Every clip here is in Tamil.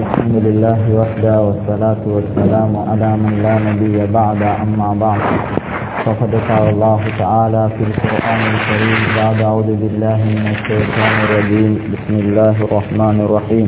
الحمد لله وحده والصلاة والسلام على من لا نبي بعد أما بعد فقد قال الله تعالى في القرآن الكريم بعد أعوذ بالله من الشيطان الرجيم بسم الله الرحمن الرحيم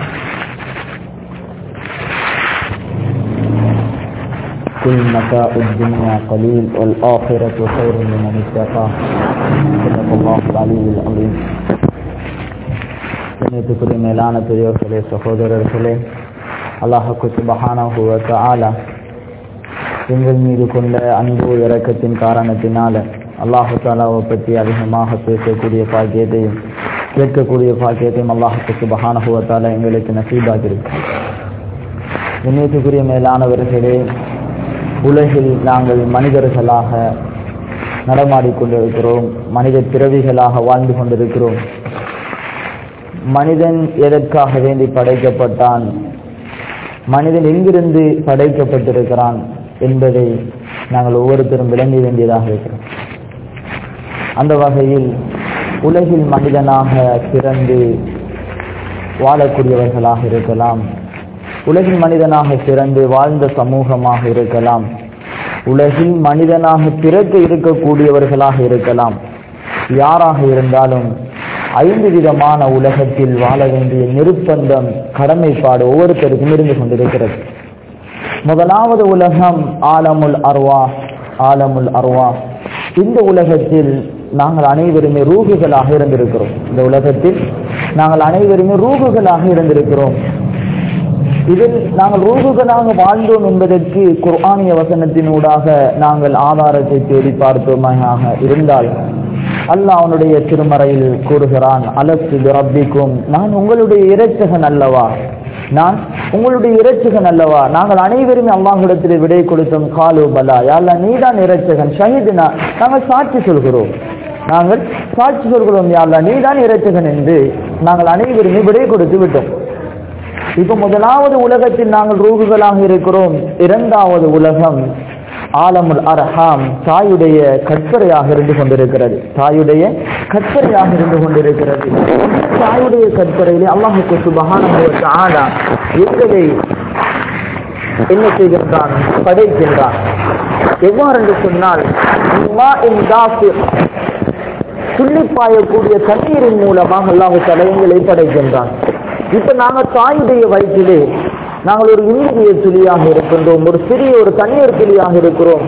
كل متاع الدنيا قليل والآخرة خير لمن اتقى صدق الله العلي العظيم. கண்ணியத்துக்குரிய மேலான பெரியோர்களே, சகோதரர்களே, அல்லாஹ்வுக்கு சுப்ஹானஹு வ தஆலா எங்கள் மீது கொண்ட அன்பு இரக்கத்தின் காரணத்தினால அல்லாஹ் தஆலாவை பற்றி அதிகமாக பேசக்கூடிய பாக்கியத்தையும் கேட்கக்கூடிய பாக்கியத்தையும் அல்லாஹ்வுக்கு சுப்ஹானஹு வ தஆலா எங்களுக்கு நசீபாக்கியிருக்கிறார். கண்ணியத்துக்குரிய மேலானவர்களே, உலகில் நாங்கள் மனிதர்களாக நடமாடிக்கொண்டிருக்கிறோம், மனித பிறவிகளாக வாழ்ந்து கொண்டிருக்கிறோம். மனிதன் எதற்காக வேண்டி படைக்கப்பட்டான், மனிதன் எங்கிருந்து படைக்கப்பட்டிருக்கிறான் என்பதை நாங்கள் ஒவ்வொருத்தரும் விளங்க வேண்டியதாக இருக்கிறோம். அந்த வகையில் உலகில் மனிதனாக பிறந்து வாழக்கூடியவர்களாக இருக்கலாம், உலகில் மனிதனாக பிறந்து வாழ்ந்த சமூகமாக இருக்கலாம், உலகில் மனிதனாக பிறக்க இருக்கக்கூடியவர்களாக இருக்கலாம். யாராக இருந்தாலும் 5 விதமான உலகத்தில் வாழ வேண்டிய நிர்பந்தம், கடமைப்பாடு ஒவ்வொருத்தருக்கும் இருந்து கொண்டிருக்கிறது. முதலாவது உலகம் ஆலமுல் அர்வா. இந்த உலகத்தில் நாங்கள் அனைவருமே ரூகுகளாக இருந்திருக்கிறோம். இந்த உலகத்தில் நாங்கள் அனைவருமே ரூகுகளாக இருந்திருக்கிறோம். இதில் நாங்கள் ரூகுகளாக வாழ்ந்தோம் என்பதற்கு குர்ஆனிய வசனத்தினூடாக நாங்கள் ஆதாரத்தை தேடி பார்த்தோமாக இருந்தால் அல்லாஹ் அவனுடைய திருமறையில் கூறுகிறான், அலஸ்து பிரப்பிக்கும், நான் உங்களுடைய இரட்சகன் அல்லவா, நான் உங்களுடைய இரட்சகன் அல்லவா. நாங்கள் அனைவருமே அல்லாஹ்விடத்தில் விடை கொடுத்தோம். காலு பலா, யா அல்லாஹ் நீதான் இரட்சகன். ஷஹீதுனா, நாங்கள் சாட்சி சொல்கிறோம், யா அல்லாஹ் நீதான் இரட்சகன் என்று நாங்கள் அனைவருமே விடை கொடுத்து விட்டோம். இப்ப முதலாவது உலகத்தில் நாங்கள் ரூகுகளாக இருக்கிறோம். இரண்டாவது உலகம் ஆலமுல் அர்ஹாம், தாயுடைய கற்பரையாக இருந்து கொண்டிருக்கிறது. தாயுடைய கற்பரையிலே அல்லாஹ்வுக்கு சுப்ஹானஹு வ தஆலா எங்களை என்ன செய்கின்றான், படைக்கின்றான். எவ்வாறு என்று சொன்னால், துள்ளிப்பாயக்கூடிய தண்ணீரின் மூலமாக அல்லாஹ் தஆலா எங்களை படைக்கின்றான். இப்ப நாங்கள் தாயுடைய வயிற்றிலே நாங்கள் ஒரு இந்திரிய துளியாக இருக்கின்றோம், ஒரு சிறிய ஒரு தண்ணீர் துளியாக இருக்கிறோம்.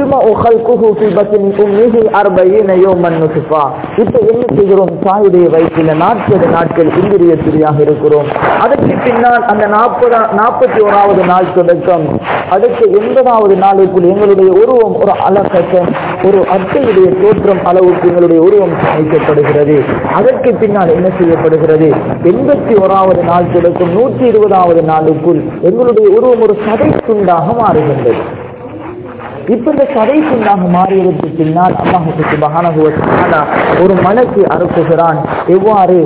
இப்ப என்ன செய்கிறோம், தாயுடைய வயிற்றில 40 நாட்கள் இந்திரிய துளியாக இருக்கிறோம். அதற்கு பின்னால் அந்த 41வது நாள் தொடக்கம் அடுத்த 80வது நாளுக்குள் எங்களுடைய உருவம் ஒரு அலக்கட்டம், ஒரு அட்டையுடைய தோற்றம் அளவுக்கு எங்களுடைய உருவம் சமைக்கப்படுகிறது. அதற்கு பின்னால் என்ன செய்யப்படுகிறது, 81வது நாள் தொடக்கம் 120வது நாளுக்குள் எங்களுடைய உருவம் ஒரு சதை துண்டாக மாறுகின்றது. இப்ப இந்த சதை துண்டாக மாறியதற்கு பின்னால் அல்லாஹ் சுப்ஹானஹு வ தஆலா ஒரு மலக்கை அனுப்புகிறான். எவ்வாறு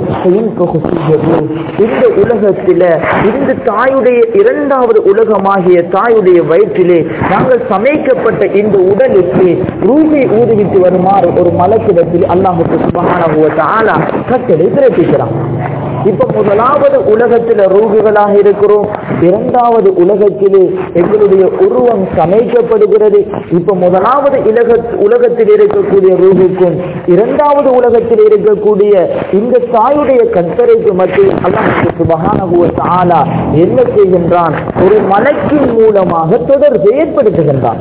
இந்த உலகத்தில இந்த தாயுடைய 2வது உலகமாகிய தாயுடைய வயிற்றிலே நாங்கள் சமைக்கப்பட்ட இந்த உடலுக்கு ரூஹை ஊதுவித்து வருமாறு ஒரு மலக்கிடத்தில் அல்லாஹ் சுப்ஹானஹு வ தஆலா கட்டளை பிறப்பிக்கிறான். இப்ப முதலாவது உலகத்தில் ரூகுகளாக இருக்கிறோம், 2வது உலகத்திலே எங்களுடைய உருவம் சமைக்கப்படுகிறது. இப்ப முதலாவது உலகத்தில் இருக்கக்கூடிய ரூகுக்கும் 2வது உலகத்தில் இருக்கக்கூடிய இந்த தாயுடைய கற்பரைக்கு மத்தியில் அல்லாஹ் சுப்ஹானஹு வ தஆலா என்ன செய்கின்றான், ஒரு மலக்கின் மூலமாக தொடர்பு ஏற்படுத்துகின்றான்.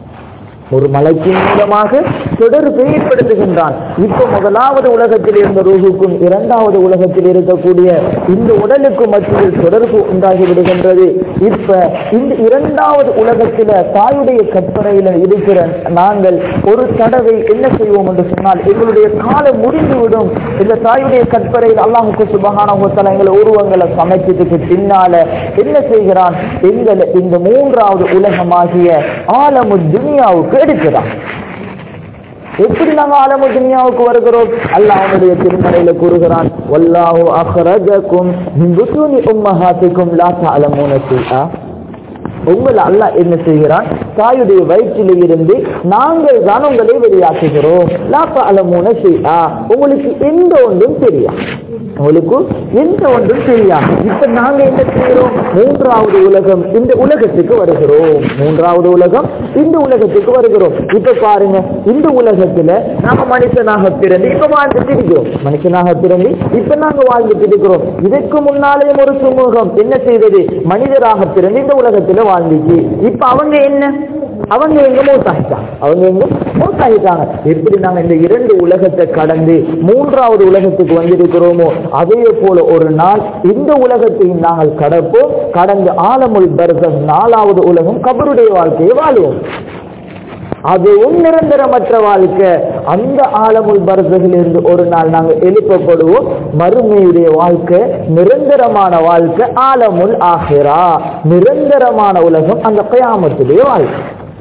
இப்ப முதலாவது உலகத்தில் இருந்த ரூஹுக்கும் 2வது உலகத்தில் இருக்கக்கூடிய இந்த உடலுக்கு மத்தியில் தொடர்பு உண்டாகி விடுகின்றது. இப்ப இந்த 2வது உலகத்தில தாயுடைய கற்பனையில இருக்கிற நாங்கள் ஒரு தடவை என்ன செய்வோம் என்று சொன்னால், எங்களுடைய காலம் முடிந்துவிடும். இந்த தாயுடைய கற்பனையில் அல்லாஹ்வுக்கு சுப்ஹானஹு வ தஆலா எங்களை உருவங்களை சமைச்சதுக்கு பின்னால என்ன செய்கிறான், எங்களை இந்த 3வது உலகமாகிய ஆலமுத் துனியாவுக்கு எடுக்கிறான். எப்படி நாங்கள் ஆலமு துன்யாவுக்கு வருகிறோம், அல்லாஹ் அவனுடைய திருமறையில கூறுகிறான், வல்லாஹு அக்ரஜகும் மின் புத்தூனி உம்மஹாத்திக்கும் லா தஅலமூன ஷைஆ. உங்களை அல்லாஹ் என்ன செய்கிறான்? தாயுடைய வயிற்றிலே இருந்து நாங்கள் தான் உங்களை வெளியாக்குகிறோம். லா தஅலமூன ஷைஆ, உங்களுக்கு எந்த ஒன்றும் தெரியாது, உங்களுக்கு எந்த ஒன்றும் தெரியாது. இப்ப நாங்க என்ன செய்கிறோம்? மூன்றாவது உலகம் இந்த உலகத்துக்கு வருகிறோம். மூன்றாவது உலகம் இந்த உலகத்துக்கு வருகிறோம். இப்ப பாருங்க, இந்த உலகத்துல நாம மனுஷனாக பிறந்து இப்ப வாழ்ந்துட்டு இருக்கிறோம். மனுஷனாக பிறந்து இப்ப நாங்க வாழ்ந்துட்டு இருக்கிறோம். இதற்கு முன்னாலேயும் ஒரு சமூகம் என்ன செய்தது? மனிதராக பிறந்து இந்த உலகத்துல வாழ்ந்துச்சு. இப்ப அவங்க என்ன? அவங்க எங்க மௌத்தாகிட்டாங்க. அவங்க எங்க மௌத்தாகிட்டாங்க. எப்படி நாங்க இந்த இரண்டு உலகத்தை கடந்து மூன்றாவது உலகத்துக்கு வந்திருக்கிறோமோ அதே போல ஒரு நாள் இந்த உலகத்தையும் நாங்கள் கடப்போம். கடந்து ஆலமுல் பர்ஸஹ் நாலாவது உலகம் கபருடைய வாழ்க்கையை வாழுவோம். அதுவும் நிரந்தரமற்ற வாழ்க்கை. அந்த ஆலமுல் பர்ஸஹில் இருந்து ஒரு நாள் நாங்கள் எழுப்பப்படுவோம். மறுமையுடைய வாழ்க்கை நிரந்தரமான வாழ்க்கை, ஆலமுல் ஆஹிரா நிரந்தரமான உலகம், அந்த கியாமத்துடைய வாழ்க்கை.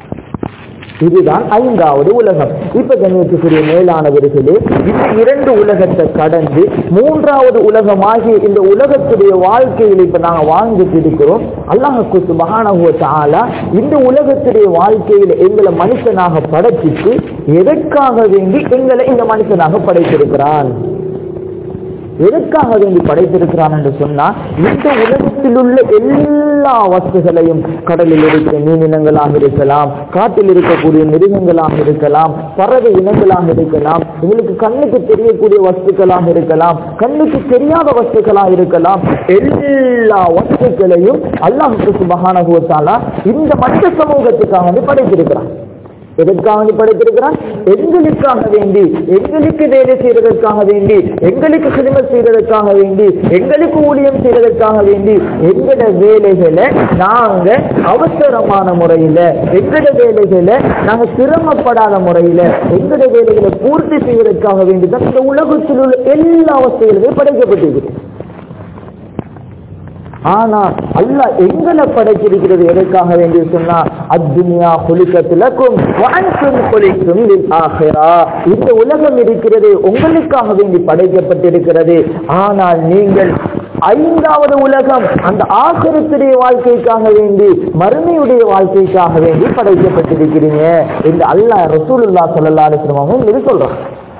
இதுதான் ஐந்தாவது உலகம். இப்ப கண்ணியத்துக்குரிய மேலானவர்களே, இந்த இரண்டு உலகத்தை கடந்து மூன்றாவது உலகமாகிய இந்த உலகத்துடைய வாழ்க்கையில் இப்ப நாங்க வாழ்ந்துட்டு இருக்கிறோம். அல்லாஹ் சுப்ஹானஹு வ தஆலா இந்த உலகத்துடைய வாழ்க்கையில எங்களை மனுஷனாக படைச்சிட்டு எதற்காக வேண்டி எங்களை இந்த மனுஷனாக படைத்திருக்கிறான்? எதற்காக வேண்டி படைத்திருக்கிறான் என்று சொன்னா, இந்த உலகத்தில் உள்ள எல்லா வஸ்துகளையும், கடலில் இருக்கிற மீனினங்களாக இருக்கலாம், காட்டில் இருக்கக்கூடிய மிருகங்களாக இருக்கலாம், பறவை இனங்களாக இருக்கலாம், உங்களுக்கு கண்ணுக்கு தெரியக்கூடிய வஸ்துக்களாக இருக்கலாம், கண்ணுக்கு தெரியாத வஸ்துக்களாக இருக்கலாம், எல்லா வஸ்துக்களையும் அல்லாஹ் சுப்ஹானஹு வ தஆலா இந்த மனித சமூகத்துக்காக வந்து படைத்திருக்கிறான். எதற்காக படைத்திருக்கிறான்? எங்களுக்காக வேண்டி, எங்களுக்கு வேலை செய்வதற்காக வேண்டி, எங்களுக்கு சிறுமை செய்வதற்காக வேண்டி, எங்களுக்கு ஊழியம் செய்வதற்காக வேண்டி, எங்களோட வேலைகளை நாங்க அவசரமான முறையில, எங்களோட வேலைகளை நாங்க சிரமப்படாத முறையில, எங்களோட வேலைகளை பூர்த்தி செய்வதற்காக வேண்டி தான் இந்த உலகத்தில் உள்ள எல்லா வசதிகளுமே படைக்கப்பட்டிருக்கு. ஆனா அல்லாஹ் எங்களை படைத்திருக்கிறது எதற்காக வேண்டி சொன்னா, அத்துன்யா குலிகத் லக்கும் வ அன்தும் குலிக்தும் லில் ஆখিরা, இந்த உலகம் இருக்கிறது உங்களுக்காக வேண்டி படைக்கப்பட்டிருக்கிறது. ஆனால் நீங்கள் ஐந்தாவது உலகம், அந்த ஆகிரத்துடைய வாழ்க்கைக்காக வேண்டி, மறுமையுடைய வாழ்க்கைக்காக வேண்டி படைக்கப்பட்டிருக்கிறீங்க என்று அல்லாஹ் ரசூலுல்லாஹ் ஸல்லல்லாஹு அலைஹி வஸல்லம் இது சொல்றாங்க.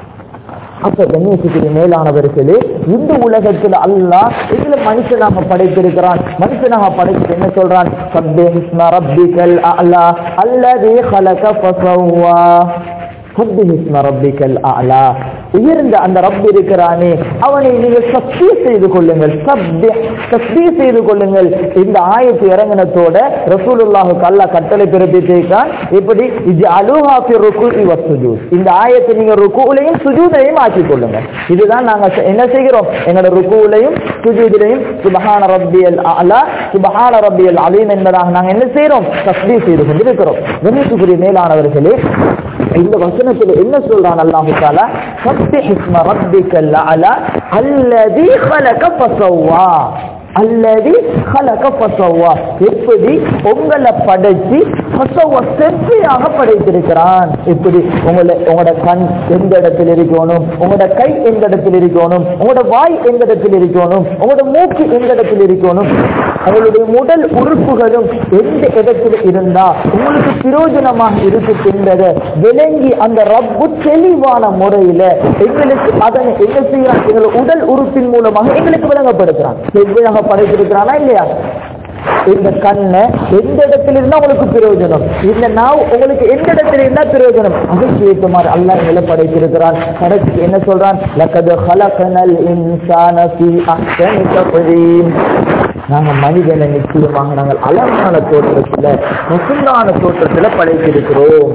அப்ப கண்ணியத்துக்குரிய மேலானவர்களே, இந்த உலகத்தில் அல்லாஹ் இதுல மனுஷனாக படைத்திருக்கிறான். மனுஷனாக படைத்து என்ன சொல்றான்? சப்பிஹ் இஸ்ம ரப்பிக்கல் அஅலா அல்லதி خلق فسوى. சப்பிஹ் இஸ்ம ரப்பிக்கல் அஅலா, உயர்ந்த அந்த ரப் இருக்கிறானே அவனை நீங்கள் தஸ்பீஹ் செய்து கொள்ளுங்கள். தஸ்பீஹ் செய்து கொள்ளுங்கள். இந்த ஆயத்து இறங்கினத்தோட ரசூலுல்லாஹுக்கு அல்லாஹ் கட்டளை பிறப்பித்திருக்கான். இப்படி இஜ்அலுஹா ஃபி ருக்குஇ வஸ்ஸுஜூத், இந்த ஆயத்தை நீங்க ருக்குலையும் சுஜூதையும் ஆக்கிக் கொள்ளுங்க. இதுதான் நாங்க என்ன செய்கிறோம்? எங்களோட ருக்குலையும் சுஜூதிலையும் சுப்ஹான ரப்பியல் அஅலா சுப்ஹான ரப்பியல் அலீம் என்பதாக நாங்க என்ன செய்கிறோம்? தஸ்பீஹ் செய்து கொண்டிருக்கிறோம். கண்ணியத்துக்குரிய மேலானவர்களே, இந்த வசனத்தில் என்ன சொல்றான் அல்லாஹ் தஆலா? சப்பிஹ் இஸ்ம ரப்பிக்கல் அஅலா அல்லதி خلق فسوى. அல்லதி خلق فسوى, எப்படி உங்களை படைச்சு செவ்வையாக படைத்திருக்கிறான். இப்படி உங்களோட கண் எந்த இடத்தில் இருக்கணும், உங்களோட கை எந்த இடத்தில் இருக்கணும், உங்களோட வாய் எந்த இடத்தில் இருக்கணும், உங்களோட மூக்கு எந்த இடத்தில் இருக்கணும், உங்களுடைய உடல் உறுப்புகளும் எந்த இடத்தில் இருந்தா உங்களுக்கு பிரயோஜனமாக இருக்கின்றத விளங்கி அந்த ரப்பு தெளிவான முறையில எங்களுக்கு அதனை என்ன செய்யறான்? எங்களை உடல் உறுப்பின் மூலமாக எங்களுக்கு விளங்கப்படுத்துறான். செவ்வையாக படைத்திருக்கிறானா இல்லையா? இந்த கண்ணை எந்த இடத்துல இருந்தா உங்களுக்கு பிரயோஜனம், இந்த நாவ் உங்களுக்கு எந்த இடத்துல இருந்தா பிரயோஜனம், அதுக்கு ஏற்றுமாறு அல்லாஹ் எங்களை படைத்திருக்கிறான். படைச்சு என்ன சொல்றான்? லகத் ஹலக்னல் இன்சான ஃபீ அஹ்ஸனி தக்வீம். நாங்க மனிதனை நிச்சயமாக நாங்கள் அழகான தோற்றத்துல, முசுந்தான தோற்றத்துல படைத்திருக்கிறோம்.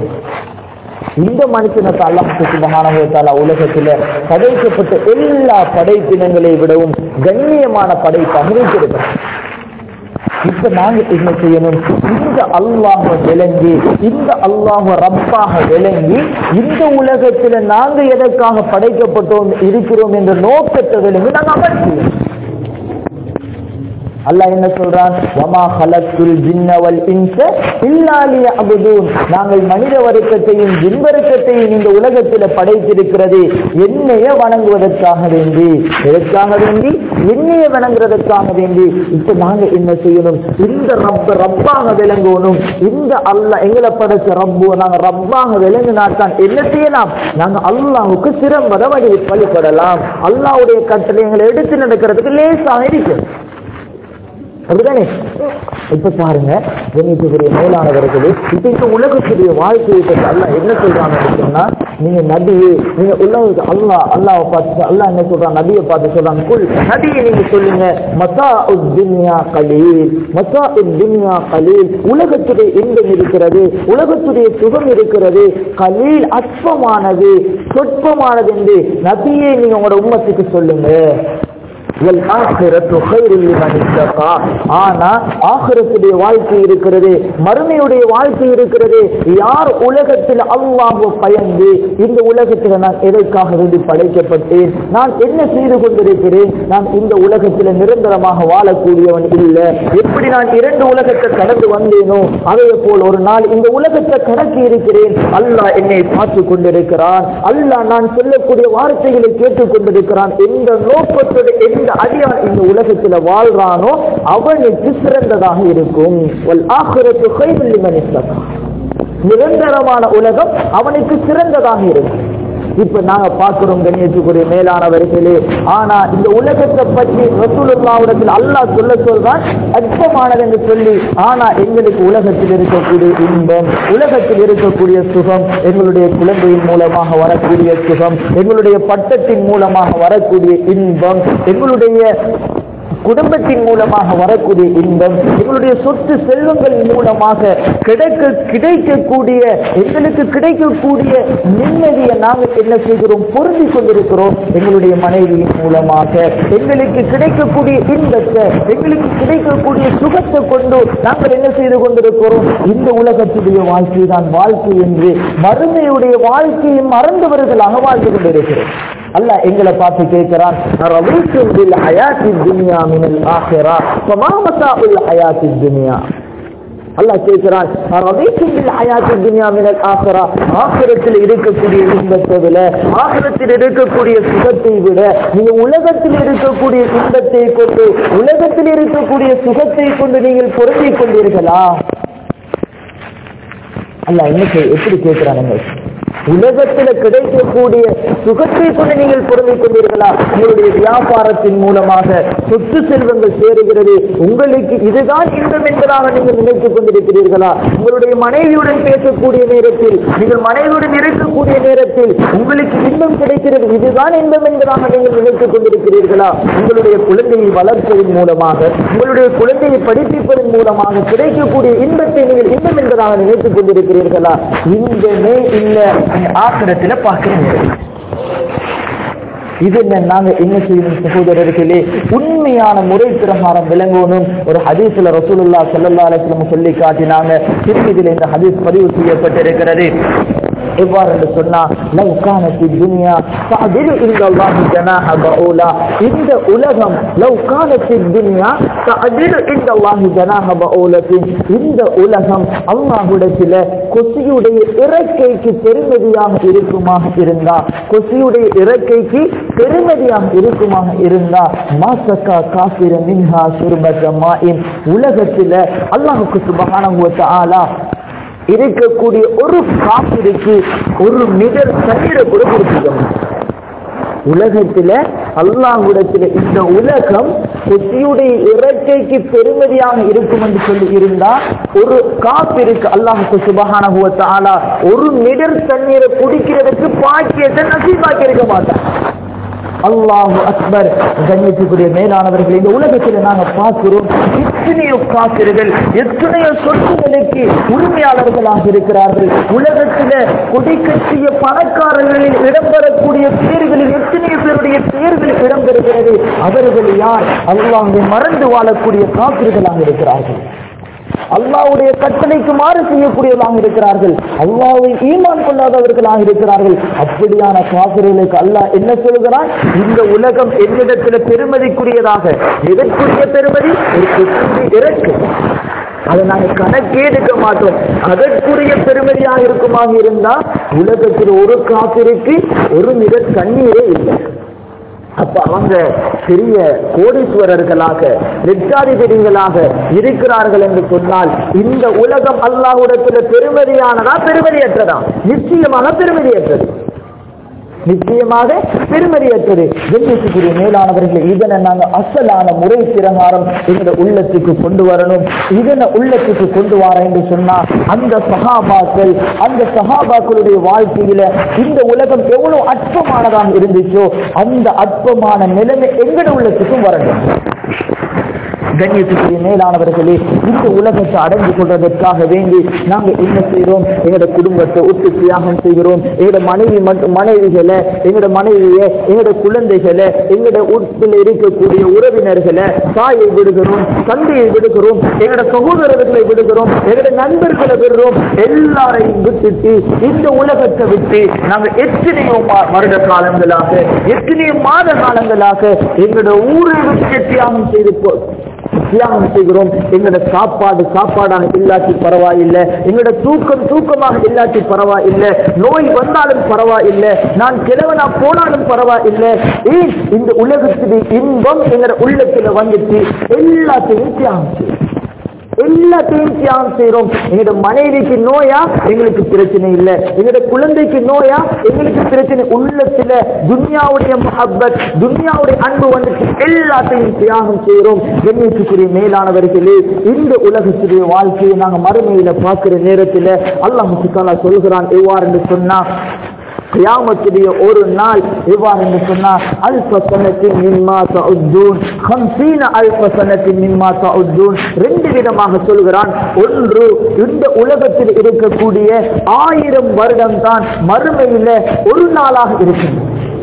இந்த மனுஷனுக்கு அல்லாஹ் சுப்ஹானஹு வ தஆலா உலகத்துல படைக்கப்பட்ட எல்லா படைப்பினங்களை விடவும் கண்ணியமான படைப்பாக வைத்திருக்கிறார். இப்ப நாங்க என்ன செய்யணும்? இந்த அல்லாஹ் விளங்கி, இந்த அல்லாஹ் ரப்பாக விளங்கி, இந்த உலகத்துல நாங்க எதற்காக படைக்கப்பட்டோம் இருக்கிறோம் என்ற நோக்கத்தை விளங்கி நாங்க அமல் செய்யணும். அல்லாஹ் என்ன சொல்றான், வமா ஹலத்துல் ஜின்ன வல் இன்ஸ இல்லா லியஅபுதூன், நாங்கள் மனித வர்க்கத்தையும் ஜின் வர்க்கத்தையும் இந்த உலகத்தில் படைத்திருக்கிறது என்னைய வணங்குவதற்காக வேண்டி. எதற்காக வேண்டி? என்னைய வணங்குவதற்காக வேண்டி. இப்ப நாங்க என்ன செய்யணும்? இந்த ரப்பாக விளங்கணும். இந்த அல்லாஹ் எங்களை படைச்ச ரப்பு நாங்க ரப்பாக விளங்கினாத்தான் என்ன செய்யலாம்? நாங்க அல்லாஹ்வுக்கு சிரம்பட வழிபடலாம். அல்லாஹ்வுடைய கட்டளை எங்களை எடுத்து நடக்கிறதுக்கு லேசாக இருக்கு. அப்படிதானே? இப்ப பாருங்க, கண்ணியத்துக்குரிய மேலானவர்களே, இப்ப இந்த உலகத்துடைய வாழ்க்கையை பற்றி அல்லாஹ் என்ன சொல்றான்னு சொன்னா, நீங்க நபியே, நீங்க உலகத்துக்கு அல்லாஹ் பார்த்து அல்லாஹ் என்ன சொல்றான், நபியை பார்த்து சொல்றாங்க, குல் நபியை நீங்க சொல்லுங்க, மசாஉத் துன்யா கலீல், மசாஉத் துன்யா கலீல், உலகத்துடைய இன்பம் இருக்கிறது, உலகத்துடைய சுகம் இருக்கிறது, கலீல் அற்பமானது, சொற்பமானது என்று நபியே நீங்க உங்களோட உம்மத்துக்கு சொல்லுங்க. ஆனா ஆகிரத்துடைய வாழ்க்கை இருக்கிறது, மறுமையுடைய வாழ்க்கை இருக்கிறது. யார் உலகத்தில் அல்லாஹ்வை பயந்து இந்த உலகத்தில் நான் எதற்காக வேண்டி படைக்கப்பட்டேன், நான் என்ன செய்து கொண்டிருக்கிறேன், நான் இந்த உலகத்தில் நிரந்தரமாக வாழக்கூடியவன் இல்லை, எப்படி நான் 2 உலகத்தை கடந்து வந்தேனோ அதே போல் ஒரு நாள் இந்த உலகத்தை கடக்கி இருக்கிறேன். அல்லாஹ் என்னை பார்த்து கொண்டிருக்கிறான், அல்லாஹ் நான் சொல்லக்கூடிய வார்த்தைகளை கேட்டுக் கொண்டிருக்கிறான். எந்த நோக்கத்தோடு எந்த அடியான் இந்த உலகத்தில் வாழ்றானோ அவனுக்கு சிறந்ததாக இருக்கும். நிரந்தரமான உலகம் அவனுக்கு சிறந்ததாக இருக்கும். இப்ப நாங்க பார்க்கிறோம் கண்ணியத்துக்குரிய மேலானவர்களே, ஆனா இந்த உலகத்தை பற்றி ரசூலுல்லாஹ்விடத்தில் அல்லாஹ் சொல்றான் அற்பமானது என்று சொல்லி. ஆனா எங்களுக்கு உலகத்தில் இருக்கக்கூடிய இன்பம், உலகத்தில் இருக்கக்கூடிய சுகம், எங்களுடைய குழந்தையின் மூலமாக வரக்கூடிய சுகம், எங்களுடைய பட்டத்தின் மூலமாக வரக்கூடிய இன்பம், எங்களுடைய குடும்பத்தின் மூலமாக வரக்கூடிய இன்பம், எங்களுடைய சொத்து செல்வங்களின் மூலமாக கிடைக்கக்கூடிய எங்களுக்கு கிடைக்கக்கூடிய நிம்மதியை நாங்கள் என்ன செய்கிறோம்? பொருந்தி கொண்டிருக்கிறோம். எங்களுடைய மனைவியின் மூலமாக எங்களுக்கு கிடைக்கக்கூடிய இன்பத்தை, எங்களுக்கு கிடைக்கக்கூடிய சுகத்தை கொண்டு நாங்கள் என்ன செய்து கொண்டிருக்கிறோம்? இந்த உலகத்துடைய வாழ்க்கை தான் வாழ்க்கை என்று மறுமையுடைய வாழ்க்கையை மறந்தவர்களாக வாழ்ந்து கொண்டிருக்கிறோம். அல்லாஹ் எங்களை பார்த்து கேட்கிறான், ரவீத்தும் பில் ஹயாத்தித் துன்யா மினல் ஆখিরা ஃபமா மசாஉல் ஹயாத்தித் துன்யா. அல்லாஹ் கேட்கிறான், ரவீத்தும் பில் ஹயாத்தித் துன்யா மினல் ஆখিরা, ஆখিரத்தில் இருக்கக்கூடிய இன்பத்தை விட, ஆখিரத்தில் இருக்கக்கூடிய சுகத்தை விட நீங்க உலகத்தில் இருக்கக்கூடிய இன்பத்தை கொண்டு, உலகத்தில் இருக்கக்கூடிய சுகத்தை கொண்டு நீங்கள் பொருந்திக் கொண்டீர்களா? அல்லாஹ் எப்படி கேட்கிறானுங்க? உலகத்தில் கிடைக்கக்கூடிய சுகத்தை கொண்டு நீங்கள் பொருந்திக் கொண்டீர்களா? உங்களுடைய வியாபாரத்தின் மூலமாக சொத்து செல்வங்கள் சேருகிறது, உங்களுக்கு இதுதான் இன்பம் என்பதாக நீங்கள் நினைத்துக் கொண்டிருக்கிறீர்களா? உங்களுடைய மனைவியுடன் பேசக்கூடிய நேரத்தில், நீங்கள் மனைவியுடன் இருக்கக்கூடிய நேரத்தில் உங்களுக்கு இன்பம் கிடைக்கிறது, இதுதான் இன்பம் என்பதாக நீங்கள் நினைத்துக் கொண்டிருக்கிறீர்களா? உங்களுடைய குழந்தையை வளர்ப்பதன் மூலமாக, உங்களுடைய குழந்தையை படிப்பிப்பதன் மூலமாக கிடைக்கக்கூடிய இன்பத்தை நீங்கள் இன்பம் என்பதாக நினைத்துக் கொண்டிருக்கிறீர்களா? இன்பமே இல்லை ஆக்கிரத்துல பார்க்கிறீங்க. இது நாங்க என்ன செய்யணும் சகோதரர்களே? உண்மையான முறை பிரகாரம் விளங்கணும். ஒரு ஹதீஸ்ல ரசூலுல்லாஹ் ஸல்லல்லாஹு அலைஹி வஸல்லம் சொல்லி காட்டினாங்க. திருமதியில இந்த ஹதீஸ் பதிவு செய்யப்பட்டிருக்கிறது. எவ்வாறு என்று சொன்னா, லவ் கானத் துன்யா தஅதிலு இன்தல்லாஹி ஜனாஹ பஊலா, இந்த உலகம் லவ் கானத் துன்யா தஅதிலு இன்தல்லாஹி ஜனாஹ பஊலத்தின், இந்த உலகம் அல்லாஹ்விடத்தில் கொசியுடைய இறக்கைக்கு பெருமதியாக இருக்குமாக இருந்தா, கொசியுடைய இறக்கைக்கு பெருமதியாக இருக்குமாக இருந்தா, மாசக்கா காஃபிர மின்ஹா ஷுர்பத மாஇன், உலகத்தில் அல்லாஹ்வுக்கு சுப்ஹானஹு வ தஆலா இருக்கக்கூடிய ஒரு காப்பிற்கு ஒரு மிடர் தண்ணீரை கூட கொடுத்துக்கணும். உலகத்துல அல்லாஹ்விடத்தில் இந்த உலகம் கொசியுடைய இறக்கைக்கு பெருமதியாக இருக்கும் என்று சொல்லி இருந்தா, ஒரு காப்பிற்கு அல்லாஹ்வுக்கு சுப்ஹானஹு வ தஆலா ஒரு மிடர் தண்ணீரை குடிக்கிறதுக்கு பாக்கியத்தை நசீபாக்கி இருக்க மாட்டார். அல்லாஹு அக்பர். கண்ணியத்துக்குரிய மேலானவர்கள், இந்த உலகத்தில் நாங்க பார்க்கிறோம் எத்தனையோ காப்பிர்கள், எத்தனையோ சொத்துக்களுக்கு உரிமையாளர்களாக இருக்கிறார்கள். உலகத்தில் கொடிக்கட்டிய பணக்காரர்களில் இடம்பெறக்கூடிய பேர்களில் எத்தனையோ பேருடைய பெயர்கள் இடம்பெறுகிறது. அவர்கள் யார்? அல்லாஹ்வை மறந்து வாழக்கூடிய காப்பிர்களாக இருக்கிறார்கள். அல்லாஹ்வுடைய கட்டளைக்கு மாறு செய்யக்கூடியவர்களாக இருக்கிறார்கள், அல்லாஹ்வை ஈமான் கொள்ளாதவர்களாக இருக்கிறார்கள். அப்படியான காபிர்களுக்கு அல்லாஹ் என்ன சொல்கிறான்? இந்த உலகம் என்னிடத்தில் பெருமதிக்குரியதாக, எதற்குரிய பெருமதி? இறக்கு, அதை நாங்கள் கணக்கே எடுக்க மாட்டோம். அதற்குரிய பெருமதியாக இருக்குமாக இருந்தா உலகத்தில் ஒரு காப்பிற்கு ஒரு மிக கண்ணீரே இல்லை. அப்ப அவங்க பெரிய கோடீஸ்வரர்களாக லட்சாதிபதிகளாக இருக்கிறார்கள் என்று சொன்னால் இந்த உலகம் அல்லாஹ்விடத்தில் பெருமதியானதா பெருமதியற்றதா? நிச்சயமாக பெருமதியற்றது, நிச்சயமாக பெருமதியற்றது. கண்ணியத்துக்குரிய மேலானவர்கள், இதனை நாங்கள் அசலான முறை பிரகாரம் எங்களுடைய உள்ளத்துக்கு கொண்டு வரணும். இதனை உள்ளத்துக்கு கொண்டு வர என்று சொன்னா அந்த சஹாபாக்களுடைய வாழ்க்கையில இந்த உலகம் எவ்வளவு அற்பமானதாக இருந்துச்சோ அந்த அற்பமான நிலைமை எங்களுடைய உள்ளத்துக்கும் வரணும். கண்ணியத்துக்குரிய மேலானவர்களே, இந்த உலகத்தை அடைந்து கொள்வதற்காக வேண்டி நாங்கள் என்ன செய்கிறோம்? எங்களோட குடும்பத்தை ஒட்டு தியாகம் செய்கிறோம். எங்களோட மனைவிகளை, எங்களோட மனைவியை, எங்களோட குழந்தைகளை, எங்களோட உட்பில் இருக்கக்கூடிய உறவினர்களை, தாயை விடுகிறோம், தந்தையை விடுகிறோம், எங்களோட சகோதரர்களை விடுகிறோம், எங்களோட நண்பர்களை விடுறோம். எல்லாரையும் விட்டுட்டு இந்த உலகத்தை விட்டு நாங்கள் எத்தனையோ வருட காலங்களாக, எத்தனையோ மாத காலங்களாக எங்களோட ஊரை விட்டு தியாகம் செய்கிறோம். எங்களோட சாப்பாடாக இல்லாட்டி பரவாயில்லை, எங்களோட தூக்கமாக இல்லாட்டி பரவாயில்லை, நோய் வந்தாலும் பரவாயில்லை, நான் கிழவனா போனாலும் பரவாயில்லை. இந்த உலகத்துடைய இன்பம் எங்களோட உள்ளத்துல வந்துட்டு எல்லாத்தையும் தியாகம் செய்யறோம். எங்களோட மனைவிக்கு நோயா எங்களுக்கு பிரச்சனை இல்லை, எங்களோட குழந்தைக்கு நோயா எங்களுக்கு பிரச்சனை. உள்ளத்துல துன்யாவுடைய முஹப்பத், துன்யாவுடைய அன்பு வந்துட்டு எல்லாத்தையும் தியாகம் செய்யறோம். கண்ணியத்துக்குரிய மேலானவர்களே, இந்த உலகத்துடைய வாழ்க்கையை நாங்கள் மறுமையில பார்க்கிற நேரத்தில் அல்லாஹ் தஆலா சொல்கிறான் எவ்வாறு என்று சொன்னா, கியாமத்துடைய ஒரு நாள் எவ்வாறு என்று சொன்னார்? அல்ஃப ஸனத்தின் மிம்மா தஉதுன், 50 அல்ஃப ஸனத்தின் மிம்மா தஉதுன். ரெண்டு விதமாக சொல்கிறான். ஒன்று, இந்த உலகத்தில் இருக்கக்கூடிய 1000 வருடம் தான் மறுமையில ஒரு நாளாக இருக்கும்.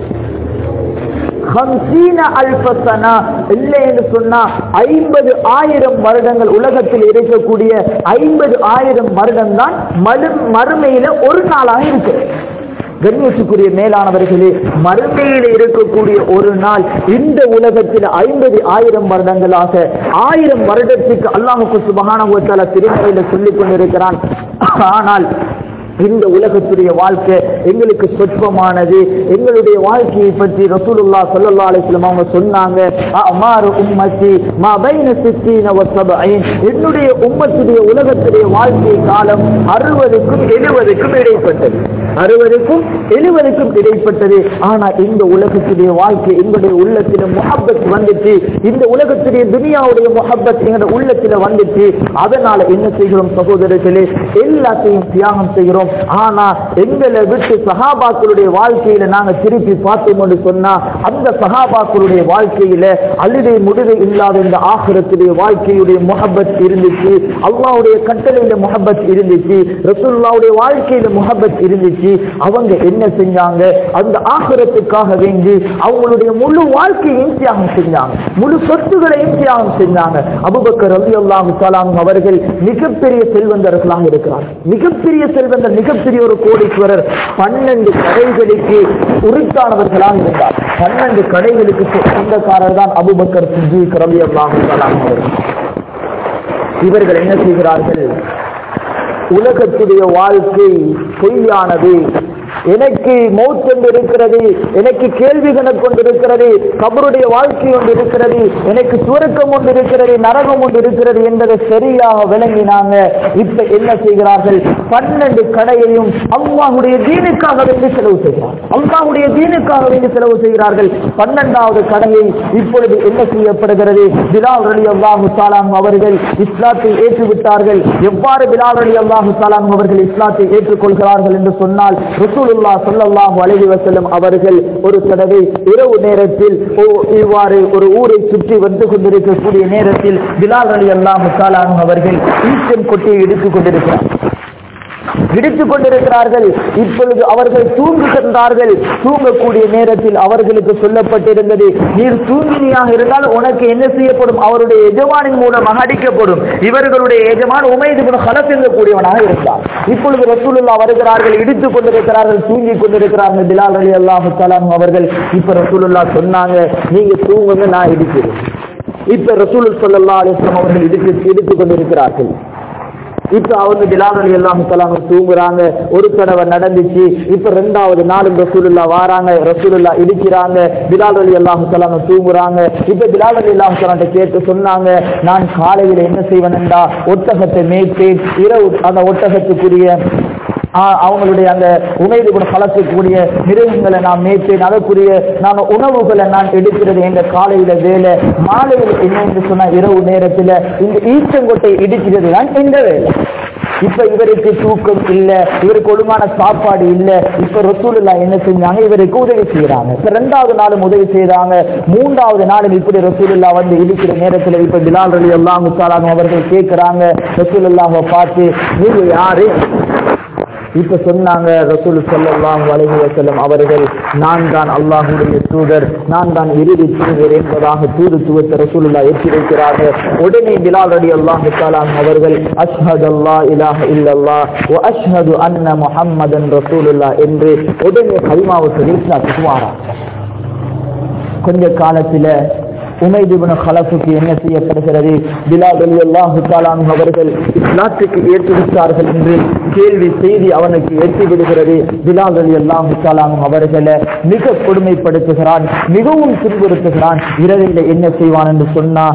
50 அல்ஃப ஸனா இல்லை என்று சொன்னா 50,000 வருடங்கள் உலகத்தில் இருக்கக்கூடிய 50,000 வருடம் தான் மறுமையில ஒரு நாளாக இருக்கு. கண்ணியத்துக்குரிய மேலானவர்களே, மறுமையில் இருக்கக்கூடிய ஒரு நாள் இந்த உலகத்தில் 50,000 வருடங்களாக 1000 வருடத்துக்கு அல்லாஹ் சுப்ஹானஹு வ தஆலா திருமறையில சொல்லிக் கொண்டிருக்கிறான். ஆனால் இந்த உலகத்துடைய வாழ்க்கை எங்களுக்கு சொற்பமானது. எங்களுடைய வாழ்க்கையை பற்றி ரசூலுல்லாஹ் ஸல்லல்லாஹு அலைஹி வஸல்லம் அவங்க சொன்னாங்க, அமாரு உம்மத்தி மா பைன 60 வ 70. என்னுடைய உம்மத்துடைய உலகத்துடைய வாழ்க்கை காலம் 60க்கும் 70க்கும் இடைப்பட்டது. 60க்கும் 70க்கும் இடைப்பட்டது. ஆனா இந்த உலகத்துடைய வாழ்க்கை எங்களுடைய உள்ளத்தில் முஹப்பத் வந்துட்டு, இந்த உலகத்துடைய துனியாவுடைய முஹப்பத் எங்களுடைய உள்ளத்தில் வந்துட்டு, அதனால என்ன செய்கிறோம் சகோதரர்களே? எல்லாத்தையும் தியாகம் செய்கிறோம். ஆனா எங்களை விட்டு சஹாபாக்களுடைய வாழ்க்கையில நாங்க திருப்பி பார்த்தோம் என்று சொன்னா அந்த சஹாபாக்களுடைய வாழ்க்கையில அழுதை முடிவை இல்லாத இந்த ஆகிரத்துடைய வாழ்க்கையுடைய முஹப்பத் இருந்துச்சு, அல்லாஹ்வுடைய கட்டளையில முஹப்பத் இருந்துச்சு, ரசூலுல்லாஹ்வுடைய வாழ்க்கையில முஹப்பத் இருந்துச்சு. அவங்க என்ன செஞ்சாங்க? அந்த ஆகிரத்துக்காக வேண்டி அவங்களுடைய முழு வாழ்க்கையையும் தியாகம் செஞ்சாங்க, முழு சொத்துகளையும் தியாகம் செஞ்சாங்க. அபூபக்கர் ரலியல்லாஹு தஆலா அவர்கள் மிகப்பெரிய செல்வந்தர்களாக இருக்கிறார், மிகப்பெரிய செல்வந்தர், மிகப்பெரிய ஒரு கோடீஸ்வரர். 12 கடைகளுக்கு உரித்தானவர்களாக இருந்தார். 12 கடைகளுக்கு சொந்தக்காரர் தான் அபூபக்கர் சித்திக் ரலியல்லாஹு தஆலா அவர்கள். இவர்கள் என்ன செய்கிறார்கள்? உலகத்துடைய வாழ்க்கை பொய்யானது, எனக்கு மௌத் கொண்டு இருக்கிறது, எனக்கு கேள்வி கணக்கு கொண்டு இருக்கிறது, கபருடைய வாழ்க்கை ஒன்று இருக்கிறது, எனக்கு சுவர்க்கம் ஒன்று இருக்கிறது, நரகம் ஒன்று இருக்கிறது என்பதை சரியாக விளங்கினாங்க. இப்ப என்ன செய்கிறார்கள்? 12 கடையையும் அல்லாஹ்வுடைய தீனுக்காக வேண்டி செலவு செய்கிறார்கள். அல்லாஹ்வுடைய தீனுக்காக வேண்டி செலவு செய்கிறார்கள். 12வது கடையை இப்பொழுது என்ன செய்யப்படுகிறது? பிலால் ரலியல்லாஹு தஆலா அவர்கள் இஸ்லாத்தை ஏற்றுவிட்டார்கள். எவ்வாறு பிலால் ரலியல்லாஹு தஆலா அவர்கள் இஸ்லாத்தை ஏற்றுக்கொள்கிறார்கள் என்று சொன்னால், ரசூலுல்லாஹ் ஸல்லல்லாஹு அலைஹி வஸல்லம் அவர்கள் ஒரு தடவை இரவு நேரத்தில் இவ்வாறு ஒரு ஊரை சுற்றி வந்து கொண்டிருக்கக்கூடிய நேரத்தில் பிலால் ரலியல்லாஹு தஆலா அவர்கள் ஈச்சம் கொட்டியை எடுத்துக் கொண்டிருக்கிறார். இடித்துக் கொண்டிருக்கிறார்கள். இப்பொழுது அவர்கள் தூங்குகின்றார்கள். தூங்கக்கூடிய நேரத்தில் அவர்களுக்கு சொல்லப்பட்டிருந்தது, நீர் தூங்கினியாக இருந்தால் உனக்கு என்ன செய்யப்படும்? அவருடைய எஜமானின் மூலமாக அடிக்கப்படும். இவர்களுடைய எஜமான் உமைது இப்னு கலப் என்கக்கூடியவனாக இருந்தார். இப்பொழுது ரசூலுல்லாஹ் வருகிறார்கள், இடித்துக் கொண்டிருக்கிறார்கள், தூங்கிக் கொண்டிருக்கிறார்கள். பிலால் ரலியல்லாஹு தஆலா அவர்கள் இப்ப ரசூலுல்லாஹ் சொன்னாங்க, நீங்க தூங்குங்க, நான் இடிக்கிறேன். இப்ப ரசூல் ஸல்லல்லாஹு அலைஹி வஸல்லம் அவர்கள் இடித்துக் கொண்டிருக்கிறார்கள். இப்ப அவங்க பிலால் ரலியல்லாஹு தஆலா தூங்குறாங்க. ஒரு தடவை நடந்துச்சு. இப்ப இரண்டாவது நாளும் ரசூலுல்லாஹ் வராங்க, ரசூலுல்லாஹ் இடிக்கிறாங்க, பிலால் ரலியல்லாஹு தஆலா தூங்குறாங்க. இப்ப பிலால் ரலியல்லாஹு தஆலா கேட்டு சொன்னாங்க, நான் காலையில என்ன செய்வேன்டா, ஒட்டகத்தை மேய்ப்பேன், இரவு அந்த ஒட்டகத்துக்குரிய அவங்களுடைய அந்த உணவு கூட கலக்கக்கூடிய மிருகங்களை நான் மேய்ப்பேன், அதற்குரிய நான் உணவுகளை நான் எடுக்கிறது என்ற காலையில வேலை. மாலையில் என்ன என்று சொன்ன இரவு நேரத்தில் இந்த ஈச்சங்கொட்டை இடிக்கிறது தான் இந்த வேலை. இப்ப இவருக்கு தூக்கம் இல்ல, இவருக்கு ஒழுங்கான சாப்பாடு இல்ல. இப்ப ரசூலுல்லாஹ் என்ன செஞ்சாங்க, இவருக்கு உதவி செய்யறாங்க. இப்ப இரண்டாவது நாளும் உதவி செய்யறாங்க. மூன்றாவது நாளும் இப்படி ரசூலுல்லாஹ் வந்து இருக்கிற நேரத்தில் இப்ப பிலால் ரலியல்லாஹு தஆலா அவர்கள் கேட்கிறாங்க ரசூலுல்லாஹ்வை பார்த்து, நீங்க யாரு? இப்ப சொன்னாங்க ரசூல் ஸல்லல்லாஹு அலைஹி வஸல்லம் அவர்கள், நான் தான் அல்லாஹ்வுடைய தூதர், நான் தான் இறுதி தூதர் என்பதாக தூதுத்துவத்தை ரசூலுல்லாஹ் ஏற்றி வைக்கிறார்கள். உடனே பிலால் ரலியல்லாஹு தஆலா அவர்கள் அஷ்ஹது அல்லா இலாஹ இல்லல்லாஹ் வ அஷ்ஹது அன்ன முஹம்மதன் ரசூலுல்லாஹ் என்று உடனே கலிமாவை சொல்லி இஸ்லாத்துக்கு வராங்க. கொஞ்ச காலத்துல உமைது இப்னு கலஃபுக்கு என்ன செய்யப்படுகிறது? பிலால் ரலியல்லாஹு தஆலா அவர்கள் இஸ்லாத்துக்கு ஏற்றுவித்தார்கள் என்று கேள்வி செய்தி அவனுக்கு எட்டி விடுகிறது. பிலால் ரலியல்லாஹு தஆலா அவர்களை மிக கொடுமைப்படுத்துகிறான், மிகவும் துன்புறுத்துகிறான். இரவில் என்ன செய்வான் என்று சொன்னா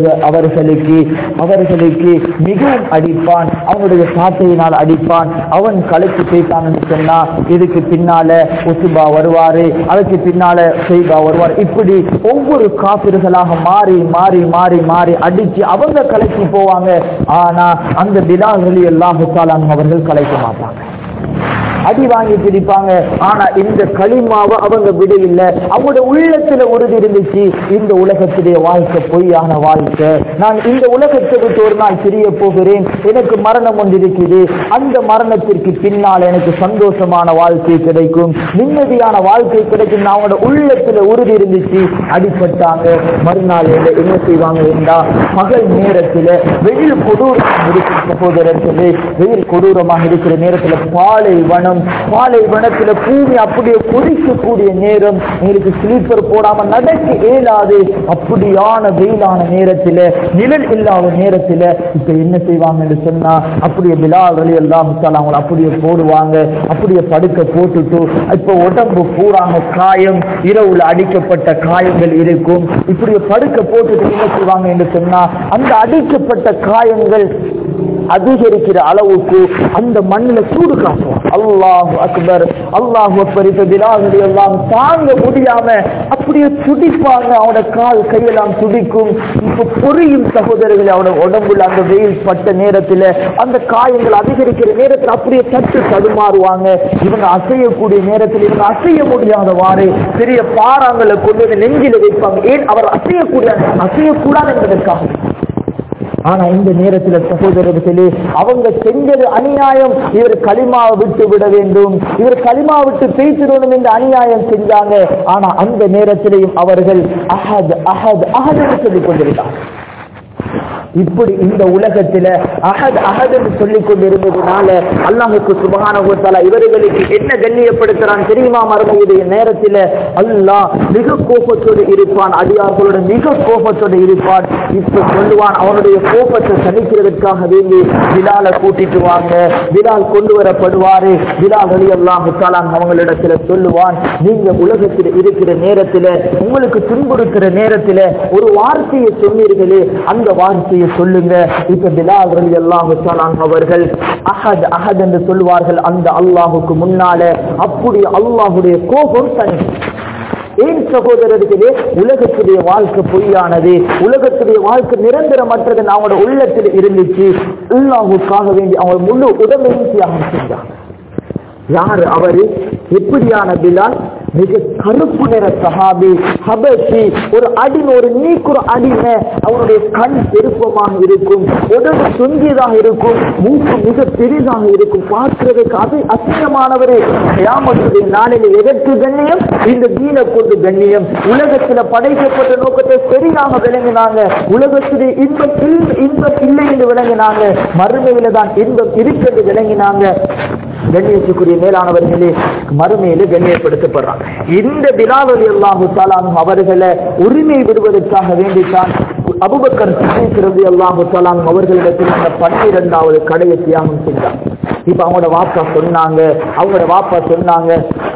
அவர்களுக்கு மிகவும் அடிப்பான், அவனுடைய சாட்டையினால் அடிப்பான். அவன் கலைக்கு போய்த்தான் என்று சொன்னா இதுக்கு பின்னால உசுபா வருவாரு, அதுக்கு பின்னால செய்பா வருவார். இப்படி ஒவ்வொரு காபிர்கள் மாறி மாறி மாறி மாறி அடிச்சு அவங்க கலைக்கு போவாங்க. ஆனா அந்த பிலால் ரலியல்லாஹு தஆலா அவர்கள் கலைக்க மாட்டாங்க, அடி வாங்கி பிடிப்பாங்க. ஆனா இந்த களிமாவை அவங்க விடவில்லை. அவங்களோட உள்ளத்துல உறுதி இருந்துச்சு, இந்த உலகத்துடைய வாழ்க்கை பொய்யான வாழ்க்கை, நான் இந்த உலகத்தை விட்டு ஒரு நாள் பிரிய போகிறேன், எனக்கு மரணம் ஒன்று இருக்குது, அந்த மரணத்திற்கு பின்னால் எனக்கு சந்தோஷமான வாழ்க்கை கிடைக்கும், நிம்மதியான வாழ்க்கை கிடைக்கும். அவங்களோட உள்ளத்துல உறுதி இருந்துச்சு. அடிப்பட்டாங்க. மறுநாள் என்ன செய்வாங்க என்றா, பகல் நேரத்துல வெயில் கொடூரமாக இருக்கும் சகோதரர்களே, வெயில் கொடூரமாக இருக்கிற நேரத்துல பாலைவனத்துல பூமி அப்படியே கொதிக்கக்கூடிய நேரம், உங்களுக்கு ஸ்லீப்பர் போடாம நடக்க இயலாது. அப்படியான வெயிலான நேரத்துல, நிழல் இல்லாத நேரத்துல இப்ப என்ன செய்வாங்க என்று சொன்னா, அப்படியே பிலால் ரலியல்லாஹு தஆலா அவங்க அப்படியே போடுவாங்க. அப்படியே படுக்க போட்டுட்டு இப்ப உடம்பு பூராக காயம், இரவுல அடிக்கப்பட்ட காயங்கள் இருக்கும். இப்படியே படுக்க போட்டுட்டு என்ன செய்வாங்க என்று சொன்னா, அந்த அடிக்கப்பட்ட காயங்கள் அதிகரிக்கிற அளவுக்கு அந்த மண்ணில் சூடு காட்டும். அல்லாஹு அக்பர், அல்லாஹு அக்பர். இப்ப பிலால் ரலியல்லாஹு தாங்க முடியாம அப்படியே துடிப்பாங்க. அவனோட கால் கையெல்லாம் துடிக்கும். இப்ப பொரியும் சகோதரர்கள். அவனோட உடம்புல அந்த வெயில் பட்ட நேரத்துல, அந்த காயங்கள் அதிகரிக்கிற நேரத்தில் அப்படியே தட்டு தடுமாறுவாங்க. இவங்க அசையக்கூடிய நேரத்தில் இவங்க அசைய முடியாதவாறு பெரிய பாறாங்களை கொண்டு வந்து நெஞ்சில வைப்பாங்க. ஏன்? அவர் அசையக்கூடாது என்பதற்காக. ஆனா இந்த நேரத்தில் சகோதரர்களே, அவங்க செஞ்சது அநியாயம். இவர் களிமாவை விட்டு விட வேண்டும், இவர் களிமா விட்டு பேசிடணும் என்று அநியாயம் செஞ்சாங்க. ஆனா அந்த நேரத்திலேயும் அவர்கள் அஹத் அஹத் அஹத் என்று சொல்லிக் கொண்டிருந்தார். இப்படி இந்த உலகத்துல அஹத் அஹத் என்று சொல்லிக் கொண்டிருந்ததுனால அல்லாஹ்வுக்கு சுப்ஹானஹு வ தஆலா இவர்களுக்கு என்ன கண்ணியப்படுத்துறான் தெரியுமா? மறுமையுடைய நேரத்துல அல்லாஹ் மிக கோபத்தோடு இருப்பான், அடியார்களோட மிக கோபத்தோடு இருப்பான். இப்ப சொல்லுவான், அவனுடைய கோபத்தை தணிக்கிறதுக்காக வேண்டி பிலாலை கூட்டிட்டு வாங்க. பிலால் கொண்டு வரப்படுவாரு. பிலால் ரலியல்லாஹு தஆலா அவங்களிடத்துல சொல்லுவான், நீங்க உலகத்தில் இருக்கிற நேரத்துல, உங்களுக்கு துன்புறுத்துற நேரத்துல ஒரு வார்த்தையை சொன்னீர்களே, அந்த வார்த்தையை சொல்லுங்க. இப்ப பிலால் ரலியல்லாஹு தஆலா அவர்கள் அஹத் அஹத் என்று சொல்வார்கள். அந்த அல்லாஹுக்கு முன்னால அப்படி அல்லாஹுடைய கோபம் தனி. ஏன் சகோதரர்களே? உலகத்துடைய வாழ்க்கை பொய்யானது, உலகத்துடைய வாழ்க்கை நிரந்தரமற்றது அவங்களோட உள்ளத்தில் இருந்துச்சு. அல்லாஹுக்காக வேண்டி அவங்க முழு உடம்பையும் தியாகம் செஞ்சாங்க. யாரு அவரு? எப்படியான பிலால்? மிக கருப்பு நிற சஹாபி ஹபஷி, ஒரு நீக்குற அடிமை. அவருடைய கண் பெருப்பமாக இருக்கும், உடம்பு சொங்கியதாக இருக்கும், மூக்கு மிக பெரிதாக இருக்கும், பார்க்கிறதுக்கு அது அசிங்கமானவரே. கியாமத்துடைய நாளில் எதற்கு கண்ணியம்? இந்த தீனை கொண்டு கண்ணியம். உலகத்தில் படைக்கப்பட்ட நோக்கத்தை சரியாக விளங்கினாங்க. உலகத்திலே இன்பம் இல்லை என்று விளங்கினாங்க. மறுமையில தான் இன்பம் இருக்கிறது விளங்கினாங்க. கண்ணியத்துக்குரிய மேலானவர்களே, மறுமையில கண்ணியப்படுத்தப்படுறாங்க. இந்த பிலால் ரலியல்லாஹு தஆலா அவர்களை உரிமை விடுவதற்காக வேண்டித்தான் அபூபக்கர் சித்திக் ரலியல்லாஹு தஆலா அவர்களிடத்தில் இந்த 12வது கடையை தியாகம் செஞ்சாங்க. இப்ப அவங்களோட வாப்பா சொன்னாங்க,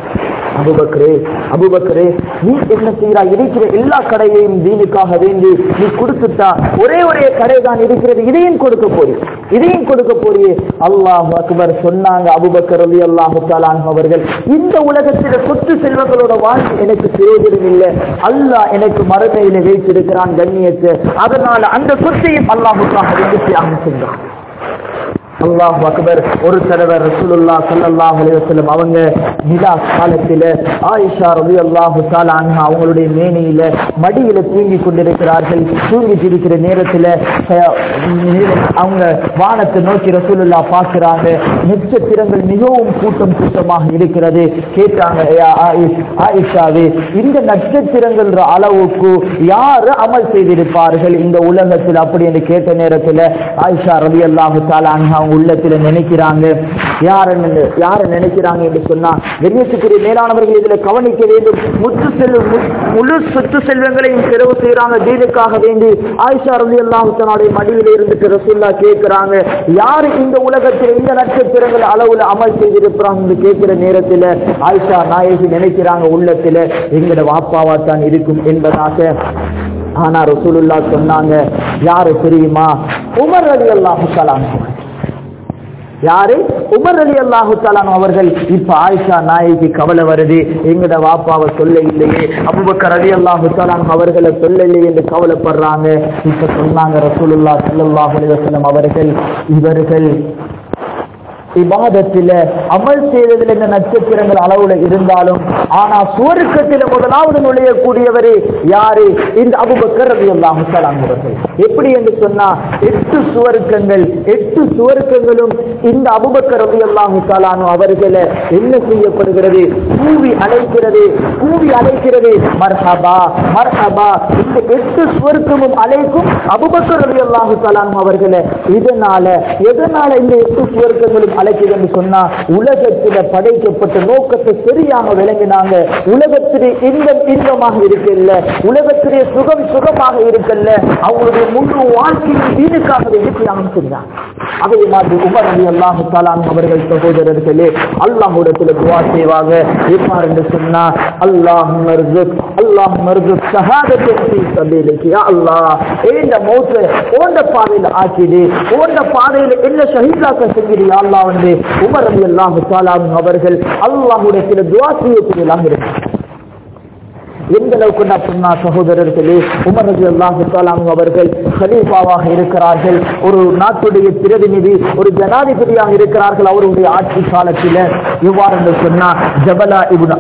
அபூபக்கரே நீ என்ன செய்யறாய்? இருக்கிற எல்லா கடையையும் தீனுக்காக வேண்டி நீ கொடுத்துட்டா, ஒரே கடை தான் இருக்கிறது, இதையும் கொடுக்க போறியே. அல்லாஹ் அக்பர் சொன்னாங்க அபூபக்கர் ரலியல்லாஹு தஆலா அவர்கள், இந்த உலகத்தில சொத்து செல்வங்களோட வாழ்க்கை எனக்கு பிரயோஜனம் இல்லை. அல்லாஹ் எனக்கு மறுமையில வைத்திருக்கிறான் கண்ணியத்தை. அதனால அந்த சொத்தையும் அல்லாஹ்வுக்காக வேண்டி தியாகம் செஞ்சான். அல்லாஹ் அக்பர். ஒரு தடவை ரசூலுல்லாஹ் ஸல்லல்லாஹு அலைஹி வஸல்லம் அவங்க நிலா காலத்தில ஆயிஷா ரலியல்லாஹு தஆலா அன்ஹா அவங்களுடைய மேனியில மடியில தூங்கிக் கொண்டிருக்கிறார்கள். தூங்கிட்டு இருக்கிற நேரத்தில் அவங்க வானத்தை நோக்கி ரசூலுல்லாஹ் பார்க்கிறாங்க. நட்சத்திரங்கள் மிகவும் கூட்டமாக இருக்கிறது. கேட்டாங்க, ஆயிஷாவே, இந்த நட்சத்திரங்கள் அளவுக்கு யாரு அமல் செய்திருப்பார்கள் இந்த உலகத்தில் அப்படி என்று கேட்ட நேரத்தில் ஆயிஷா ரலியல்லாஹு தஆலா அன்ஹா உள்ளத்துல நினைக்கிறாங்க, யார நினைக்கிறாங்க என்று சொன்னா, கண்ணியத்துக்குரிய மேலானவர்கள் இதுல கவனிக்க வேண்டும். முழு சொத்து செல்வங்களையும் செலவு செய்யறாங்க தீனுக்காக வேண்டி. ஆயிஷா ரலியல்லாஹு தஆலா மடியில இருந்துட்டு ரசூலுல்லாஹ் கேட்கிறாங்க, யாரு இந்த உலகத்தில் இந்த நட்சத்திரங்கள் அளவுல அமல் செய்திருப்பாங்க என்று கேட்கிற நேரத்தில் ஆயிஷா நாயகி நினைக்கிறாங்க உள்ளத்துல, எங்கட வாப்பாவா தான் இருக்கும் என்பதாக. ஆனா ரசூலுல்லாஹ் சொன்னாங்க, யாரு தெரியுமா? உமர் ரலியல்லாஹு தஆலா. யாரு? உமர் ரலியல்லாஹு தஆலா அவர்கள். இப்ப ஆயிஷா நாயகி கவலை வருது, எங்கட வாப்பாவை சொல்ல இல்லையே, அபூபக்கர் ரலியல்லாஹு தஆலா அவர்களை சொல்ல இல்லையே என்று கவலைப்படுறாங்க. இப்ப சொன்னாங்க ரசூலுல்லாஹ் ஸல்லல்லாஹு அலைஹி வஸல்லம் அவர்கள், இவர்கள் இபாதத்தில அமல் செய்ததில் இந்த நட்சத்திரங்கள் அளவுல இருந்தாலும், ஆனா சுவர்க்கத்தில முதலாவது நுழையக்கூடியவரே யாரு? இந்த அபூபக்கர் ரலியல்லாஹு தஆலா அவர்கள். எப்படி என்று சொன்னா, 8 சுவர்க்கங்களும் இந்த அபூபக்கர் ரலியல்லாஹு தஆலா அவர்களை என்ன செய்யப்படுகிறது? கூவி அழைக்கிறது, மர்ஹபா மர்ஹபா. இந்த 8 சுவர்க்கமும் அழைக்கும் அபூபக்கர் ரலியல்லாஹு தஆலா அவர்களை. எதனால இந்த 8 சுவர்க்கங்களும் அழைக்குதுன்னு சொன்னா, உலகத்தில படைக்கப்பட்ட நோக்கத்தை சரியாக விளங்கினாங்க. உலகத்திலே இன்பமாக இருக்கல்ல, உலகத்திலே சுகமாக இருக்கல்ல, அவங்களுடைய முழு வாழ்க்கையின் தீனுக்காக தியாகம் செஞ்சாங்க. அதே மாதிரி உமர் ரலியல்லாஹு தஆலா அவர்கள் சகோதரர்களே, அல்லாஹ்விடத்தில் துஆ செய்வாங்க. எவ்வாறு என்று சொன்னா, அல்லாஹும்ம இர்ஸுக் ஷஹாதத்தன் ஃபீ சபீலிக். யா அல்லாஹ், இந்த மௌத் ஓண்ட பாதையில் ஆக்கிடு, ஓண்ட பாதையில் என்ன ஷஹீதாக்க செஞ்சிரு யா அல்லாஹ் வந்து உமர் ரலியல்லாஹு தஆலா அவர்கள் அல்லாஹ்விடத்தில் துஆ செய்யக்கூடியவர்களாக இருந்தார். எந்த அளவுக்கு சொன்னா சகோதரர்களே, உமர் ரலியல்லாஹு தஆலா அவர்கள் கலீஃபாவாக இருக்கிறார்கள். ஒரு நாட்டுடைய பிரதிநிதி, ஒரு ஜனாதிபதியாக இருக்கிறார்கள். அவருடைய ஆட்சி காலத்தில் எவ்வாறு என்று சொன்னா, ஜபலா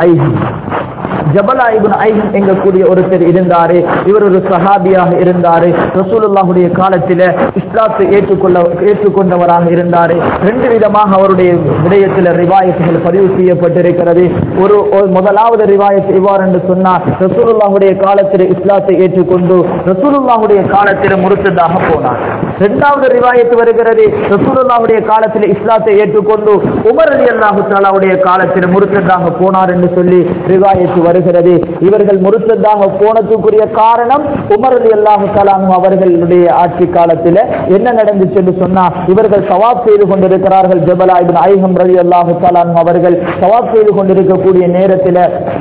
இப்னு ஐஹன் எங்கக்கூடிய ஒருத்தர் இருந்தாரு. இவர் ஒரு சஹாபியாக இருந்தாரு. ரசூலுல்லாஹுடைய காலத்தில் இஸ்லாத்தை ஏற்றுக்கொண்டவராக இருந்தாரு. 2 விதமாக அவருடைய விடயத்தில் ரிவாயத்துகள் பதிவு செய்யப்பட்டிருக்கிறது. ஒரு முதலாவது ரிவாயத் இவ்வாறு என்று சொன்னார், ரசூலுல்லாஹுடைய காலத்தில் இஸ்லாத்தை ஏற்றுக்கொண்டு ரசூலுல்லாஹுடைய காலத்தில் முர்த்ததாக போனார். 2வது ரிவாயத் வருகிறது, ரசூலுல்லாஹுடைய காலத்தில் இஸ்லாத்தை ஏற்றுக்கொண்டு உமர் ரலியல்லாஹு தஆலாவுடைய காலத்தில் முர்த்ததாக போனார் என்று சொல்லி ரிவாயத் வருகிறது. இவர்கள் முர்த்ததாக போனதுக்குரிய காரணம், உமர் ரலியல்லாஹு தஆலா அவர்களுடைய ஆட்சி காலத்தில் என்ன நடந்துச்சு என்று சொன்னா, இவர்கள் தவாப் செய்து கொண்டிருக்கிறார்கள். ஜபலா இப்னு ஐஹம் ரலியல்லாஹு தஆலா அவர்கள் தவாப் செய்து கொண்டிருக்கக்கூடிய நேரத்தில்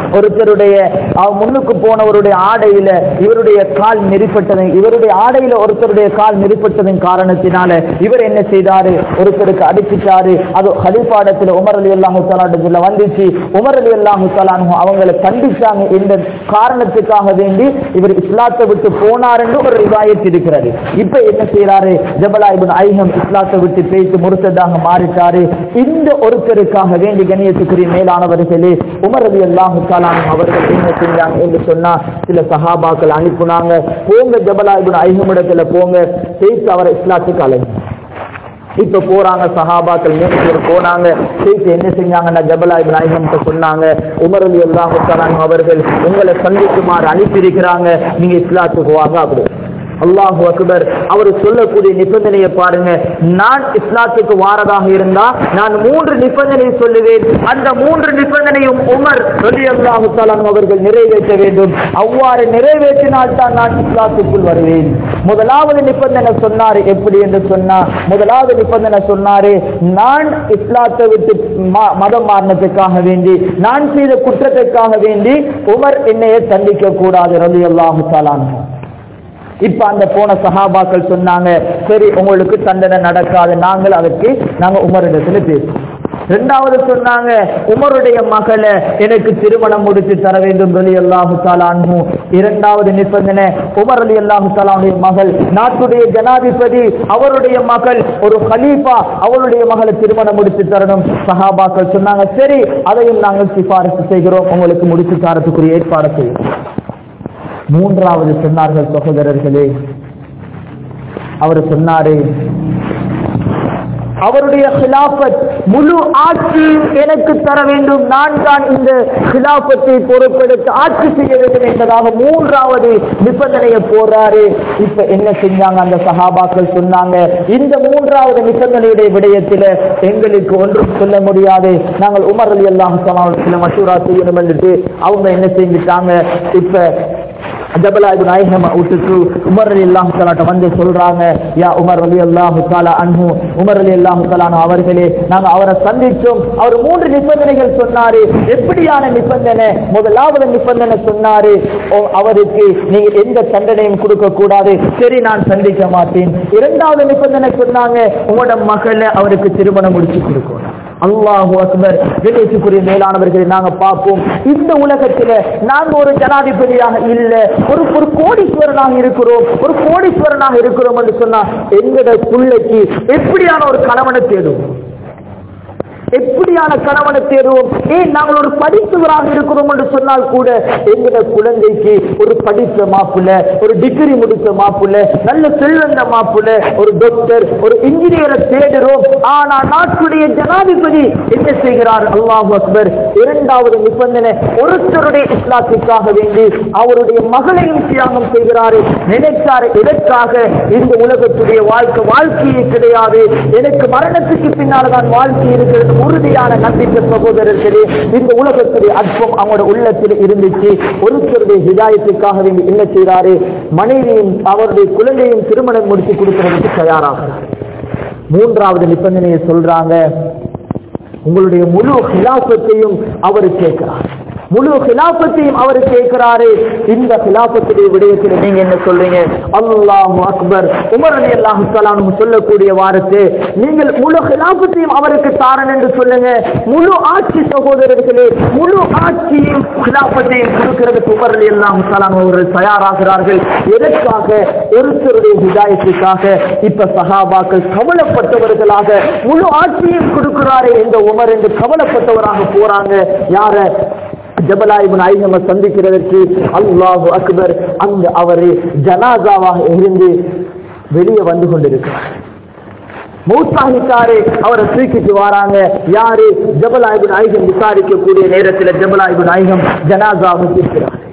ஒருத்தருடைய முன்னுக்கு போனவருடைய ஆடையில இவருடைய கால் நெறிப்பட்டது, இவருடைய ஆடையில ஒருத்தருடைய கால் நெறிப்பட்டதன் காரணத்தினால இவர் என்ன செய்தாரு, ஒருத்தருக்கு அடிச்சிட்டாரு. அது ஹலீஃபாடத்துல உமர் ரலியல்லாஹு தஆலா இடத்துல வந்துச்சு. உமர் ரலியல்லாஹு தஆலா அவங்களை கண்டிச்சாங்க. இந்த காரணத்துக்காக வேண்டி இவர் இஸ்லாத்தை விட்டு போனார் என்று ஒரு ரிவாயத் இருக்கிறது. இப்ப என்ன செய்யறாரு, ஜபலா இப்னு ஐஹம் இஸ்லாத்தை விட்டு பேசி முர்த்ததாக மாறிட்டாரு. இந்த ஒருத்தருக்காக வேண்டி கண்ணியத்துக்குரிய மேலானவர்களே உமர் ரலியல்லாஹு தஆலா அவர்கள் என்ன செஞ்சாங்க என்று சொன்னா, சில சஹாபாக்கள் அனுப்புனாங்க, போங்க ஜபலா இப்னு ஐஹம் இடத்துல போங்க, பேசி அவரை இஸ்லாத்துக்கு அழைங்க. இப்ப போறாங்க சஹாபாக்கள் 3 பேர் போனாங்க. பேசி என்ன செஞ்சாங்கன்னா ஜபலா இப்னு ஐஹம் சொன்னாங்க, உமர் ரலியல்லாஹு தஆலா அவர்கள் உங்களை சந்திக்குமாறு அனுப்பியிருக்கிறாங்க, நீங்க இஸ்லாத்துக்கு வாங்க அப்படி. அல்லாஹு அக்பர். அவர் சொல்லக்கூடிய நிபந்தனையை பாருங்க, நான் இஸ்லாத்துக்கு வாரதாக இருந்தா நான் 3 நிபந்தனை சொல்லுவேன். அந்த 3 நிபந்தனையும் உமர் ரலியல்லாஹு தஆலா அவர்கள் நிறைவேற்ற வேண்டும். அவ்வாறு நிறைவேற்றினால் தான் நான் இஸ்லாத்துக்குள் வருவேன். முதலாவது நிபந்தனை சொன்னாரு, எப்படி என்று சொன்னா, முதலாவது நிபந்தனை சொன்னாரு, நான் இஸ்லாத்தை விட்டு மதம் மாறினதுக்காக வேண்டி, நான் செய்த குற்றத்துக்காக வேண்டி உமர் என்னைய தண்டிக்க கூடாது ரலியல்லாஹு தஆலா. இப்ப அந்த போன சஹாபாக்கள் சொன்னாங்க, சரி உங்களுக்கு தண்டனை நடக்காது, நாங்க உமரிடத்துல பேசுவோம். 2வது சொன்னாங்க, உமருடைய மகளை எனக்கு திருமணம் முடித்து தர வேண்டும் ரலியல்லாஹு தஆலா அன்ஹு. 2வது நிபந்தனை, உமர் ரலியல்லாஹு தஆலாவுடைய மகள் நாட்டுடைய ஜனாதிபதி, அவருடைய மகள் ஒரு கலீஃபா, அவருடைய மகளை திருமணம் முடித்து தரணும். சஹாபாக்கள் சொன்னாங்க, சரி அதையும் நாங்கள் சிபாரிசு செய்கிறோம், உங்களுக்கு முடித்து தரத்துக்குரிய ஏற்பாடு செய்கிறோம். 3வது சொன்னார்கள் சகோதரர்களே, அவர் சொன்னாரு, அவருடைய ஹிலாஃபத் முழு ஆட்சியும் எனக்கு தர வேண்டும், நான் தான் இந்த ஹிலாஃபத்தை பொறுப்பெடுத்து ஆட்சி செய்ய வேண்டும் என்பதாக 3வது நிபந்தனையை போறாரு. இப்ப என்ன செஞ்சாங்க அந்த சஹாபாக்கள் சொன்னாங்க, இந்த 3வது நிபந்தனையுடைய விடயத்தில் எங்களுக்கு ஒன்றும் சொல்ல முடியாது, நாங்கள் உமர் ரலியல்லாஹு தஆலா சில மஷூரா செய்யணும் என்று அவங்க என்ன செஞ்சுட்டாங்க. இப்ப ஜபலா இப்னு ஐஹம் விட்டுட்டு உமர் ரலியல்லாஹு தஆலா வந்து சொல்றாங்க, யா உமர் ரலியல்லாஹு தஆலா அன்ஹு, உமர் ரலியல்லாஹு தஆலா அவர்களே, நாங்க அவரை சந்திச்சோம், அவர் 3 நிபந்தனைகள் சொன்னாரு. எப்படியான நிபந்தனை? முதலாவது நிபந்தனை சொன்னாரு, அவருக்கு நீங்க எந்த தண்டனையும் கொடுக்க கூடாது, சரி நான் சந்திக்க மாட்டேன். 2வது நிபந்தனை சொன்னாங்க, உங்களோட மகளை அவருக்கு திருமணம் முடிச்சு கொடுக்கணும். அல்லாஹு அக்பர். கணேசுக்குரிய மேலானவர்களை நாங்க பார்ப்போம், இந்த உலகத்துல நாங்க ஒரு ஜனாதிபதியாக இல்ல, ஒரு கோடீஸ்வரனாக இருக்கிறோம், ஒரு கோடீஸ்வரனாக இருக்கிறோம் என்று சொன்னா எங்கட பிள்ளைக்கு எப்படியான ஒரு கணவனை தேடுவோம், எப்படியான கணவனை தேடுவோம்? ஏன் நாங்கள் ஒரு படித்தவராக இருக்கிறோம் என்று சொன்னால் கூட எங்கட குழந்தைக்கு ஒரு படித்த மாப்பிள்ள, ஒரு டிகிரி முடித்த மாப்பிள்ள, நல்ல செல்வந்த மாப்பிள்ள, ஒரு டாக்டர், ஒரு இன்ஜினியரை தேடுறோம். ஆனா நாட்டுடைய ஜனாதிபதி என்ன செய்கிறார்? அல்லாஹு அக்பர். 2வது நிபந்தனை, ஒருத்தருடைய இஸ்லாத்துக்காக வேண்டி அவருடைய மகளையும் தியாகம் செய்கிறாரு. நினைச்சாரு, எதற்காக? இந்த உலகத்துடைய வாழ்க்கையே கிடையாது, எனக்கு மரணத்துக்கு பின்னால் தான் வாழ்க்கை இருக்கிறது. உறுதியான நம்பிக்கை சகோதரர்களே, இந்த உலகத்துடைய அற்பம் அவங்களோட உள்ளத்தில் இருந்துச்சு. ஒருத்தருடைய ஹிதாயத்துக்காக வேண்டி என்ன செய்யறாரு? மனைவியும் அவருடைய குழந்தையும் திருமணம் முடித்து கொடுக்கிறதுக்கு தயாராகிறார். 3வது நிபந்தனையை சொல்றாங்க, உங்களுடைய முழு ஹிலாஃபத்தையும் அவர் கேட்கிறார், முழு ஹிலாஃபத்தையும் அவர் கேட்கிறாரு. இந்த ஹிலாஃபத்துடைய விடயத்தில் நீங்க என்ன சொல்றீங்க? அல்லாஹு அக்பர். உமர் ரலியல்லாஹு தஆலா சொல்லக்கூடிய வார்த்தை, நீங்கள் முழு ஹிலாஃபத்தையும் அவருக்கு தாரன் என்று சொல்லுங்க. முழு ஆட்சி சகோதரர்களே, முழு ஆட்சியும் ஹிலாஃபத்தையும் கொடுக்கிறதுக்கு உமர் ரலியல்லாஹு தஆலா அவர்கள் தயாராகிறார்கள். எதற்காக? ஒருத்தருடைய ஹிதாயத்துக்காக. இப்ப சஹாபாக்கள் கவலைப்பட்டவர்களாக முழு ஆட்சியும் கொடுக்கிறாரே இந்த உமர் என்று கவலைப்பட்டவராக போறாங்க. யார? ஜபலா இப்னு ஐஹம் சந்திக்கிறதற்கு. அல்லாஹு அக்பர். அங்க அவரு ஜனாசாவாக இருந்து வெளியே வந்து கொண்டிருக்கிறார். மௌத்தாகிட்டாரு, அவரை தூக்கிட்டு வராங்க. யாரு? ஜபலா இப்னு ஐஹம் விசாரிக்கக்கூடிய நேரத்தில் ஜபலா இப்னு ஐஹம் ஜனாசாவை தூக்கிறார்.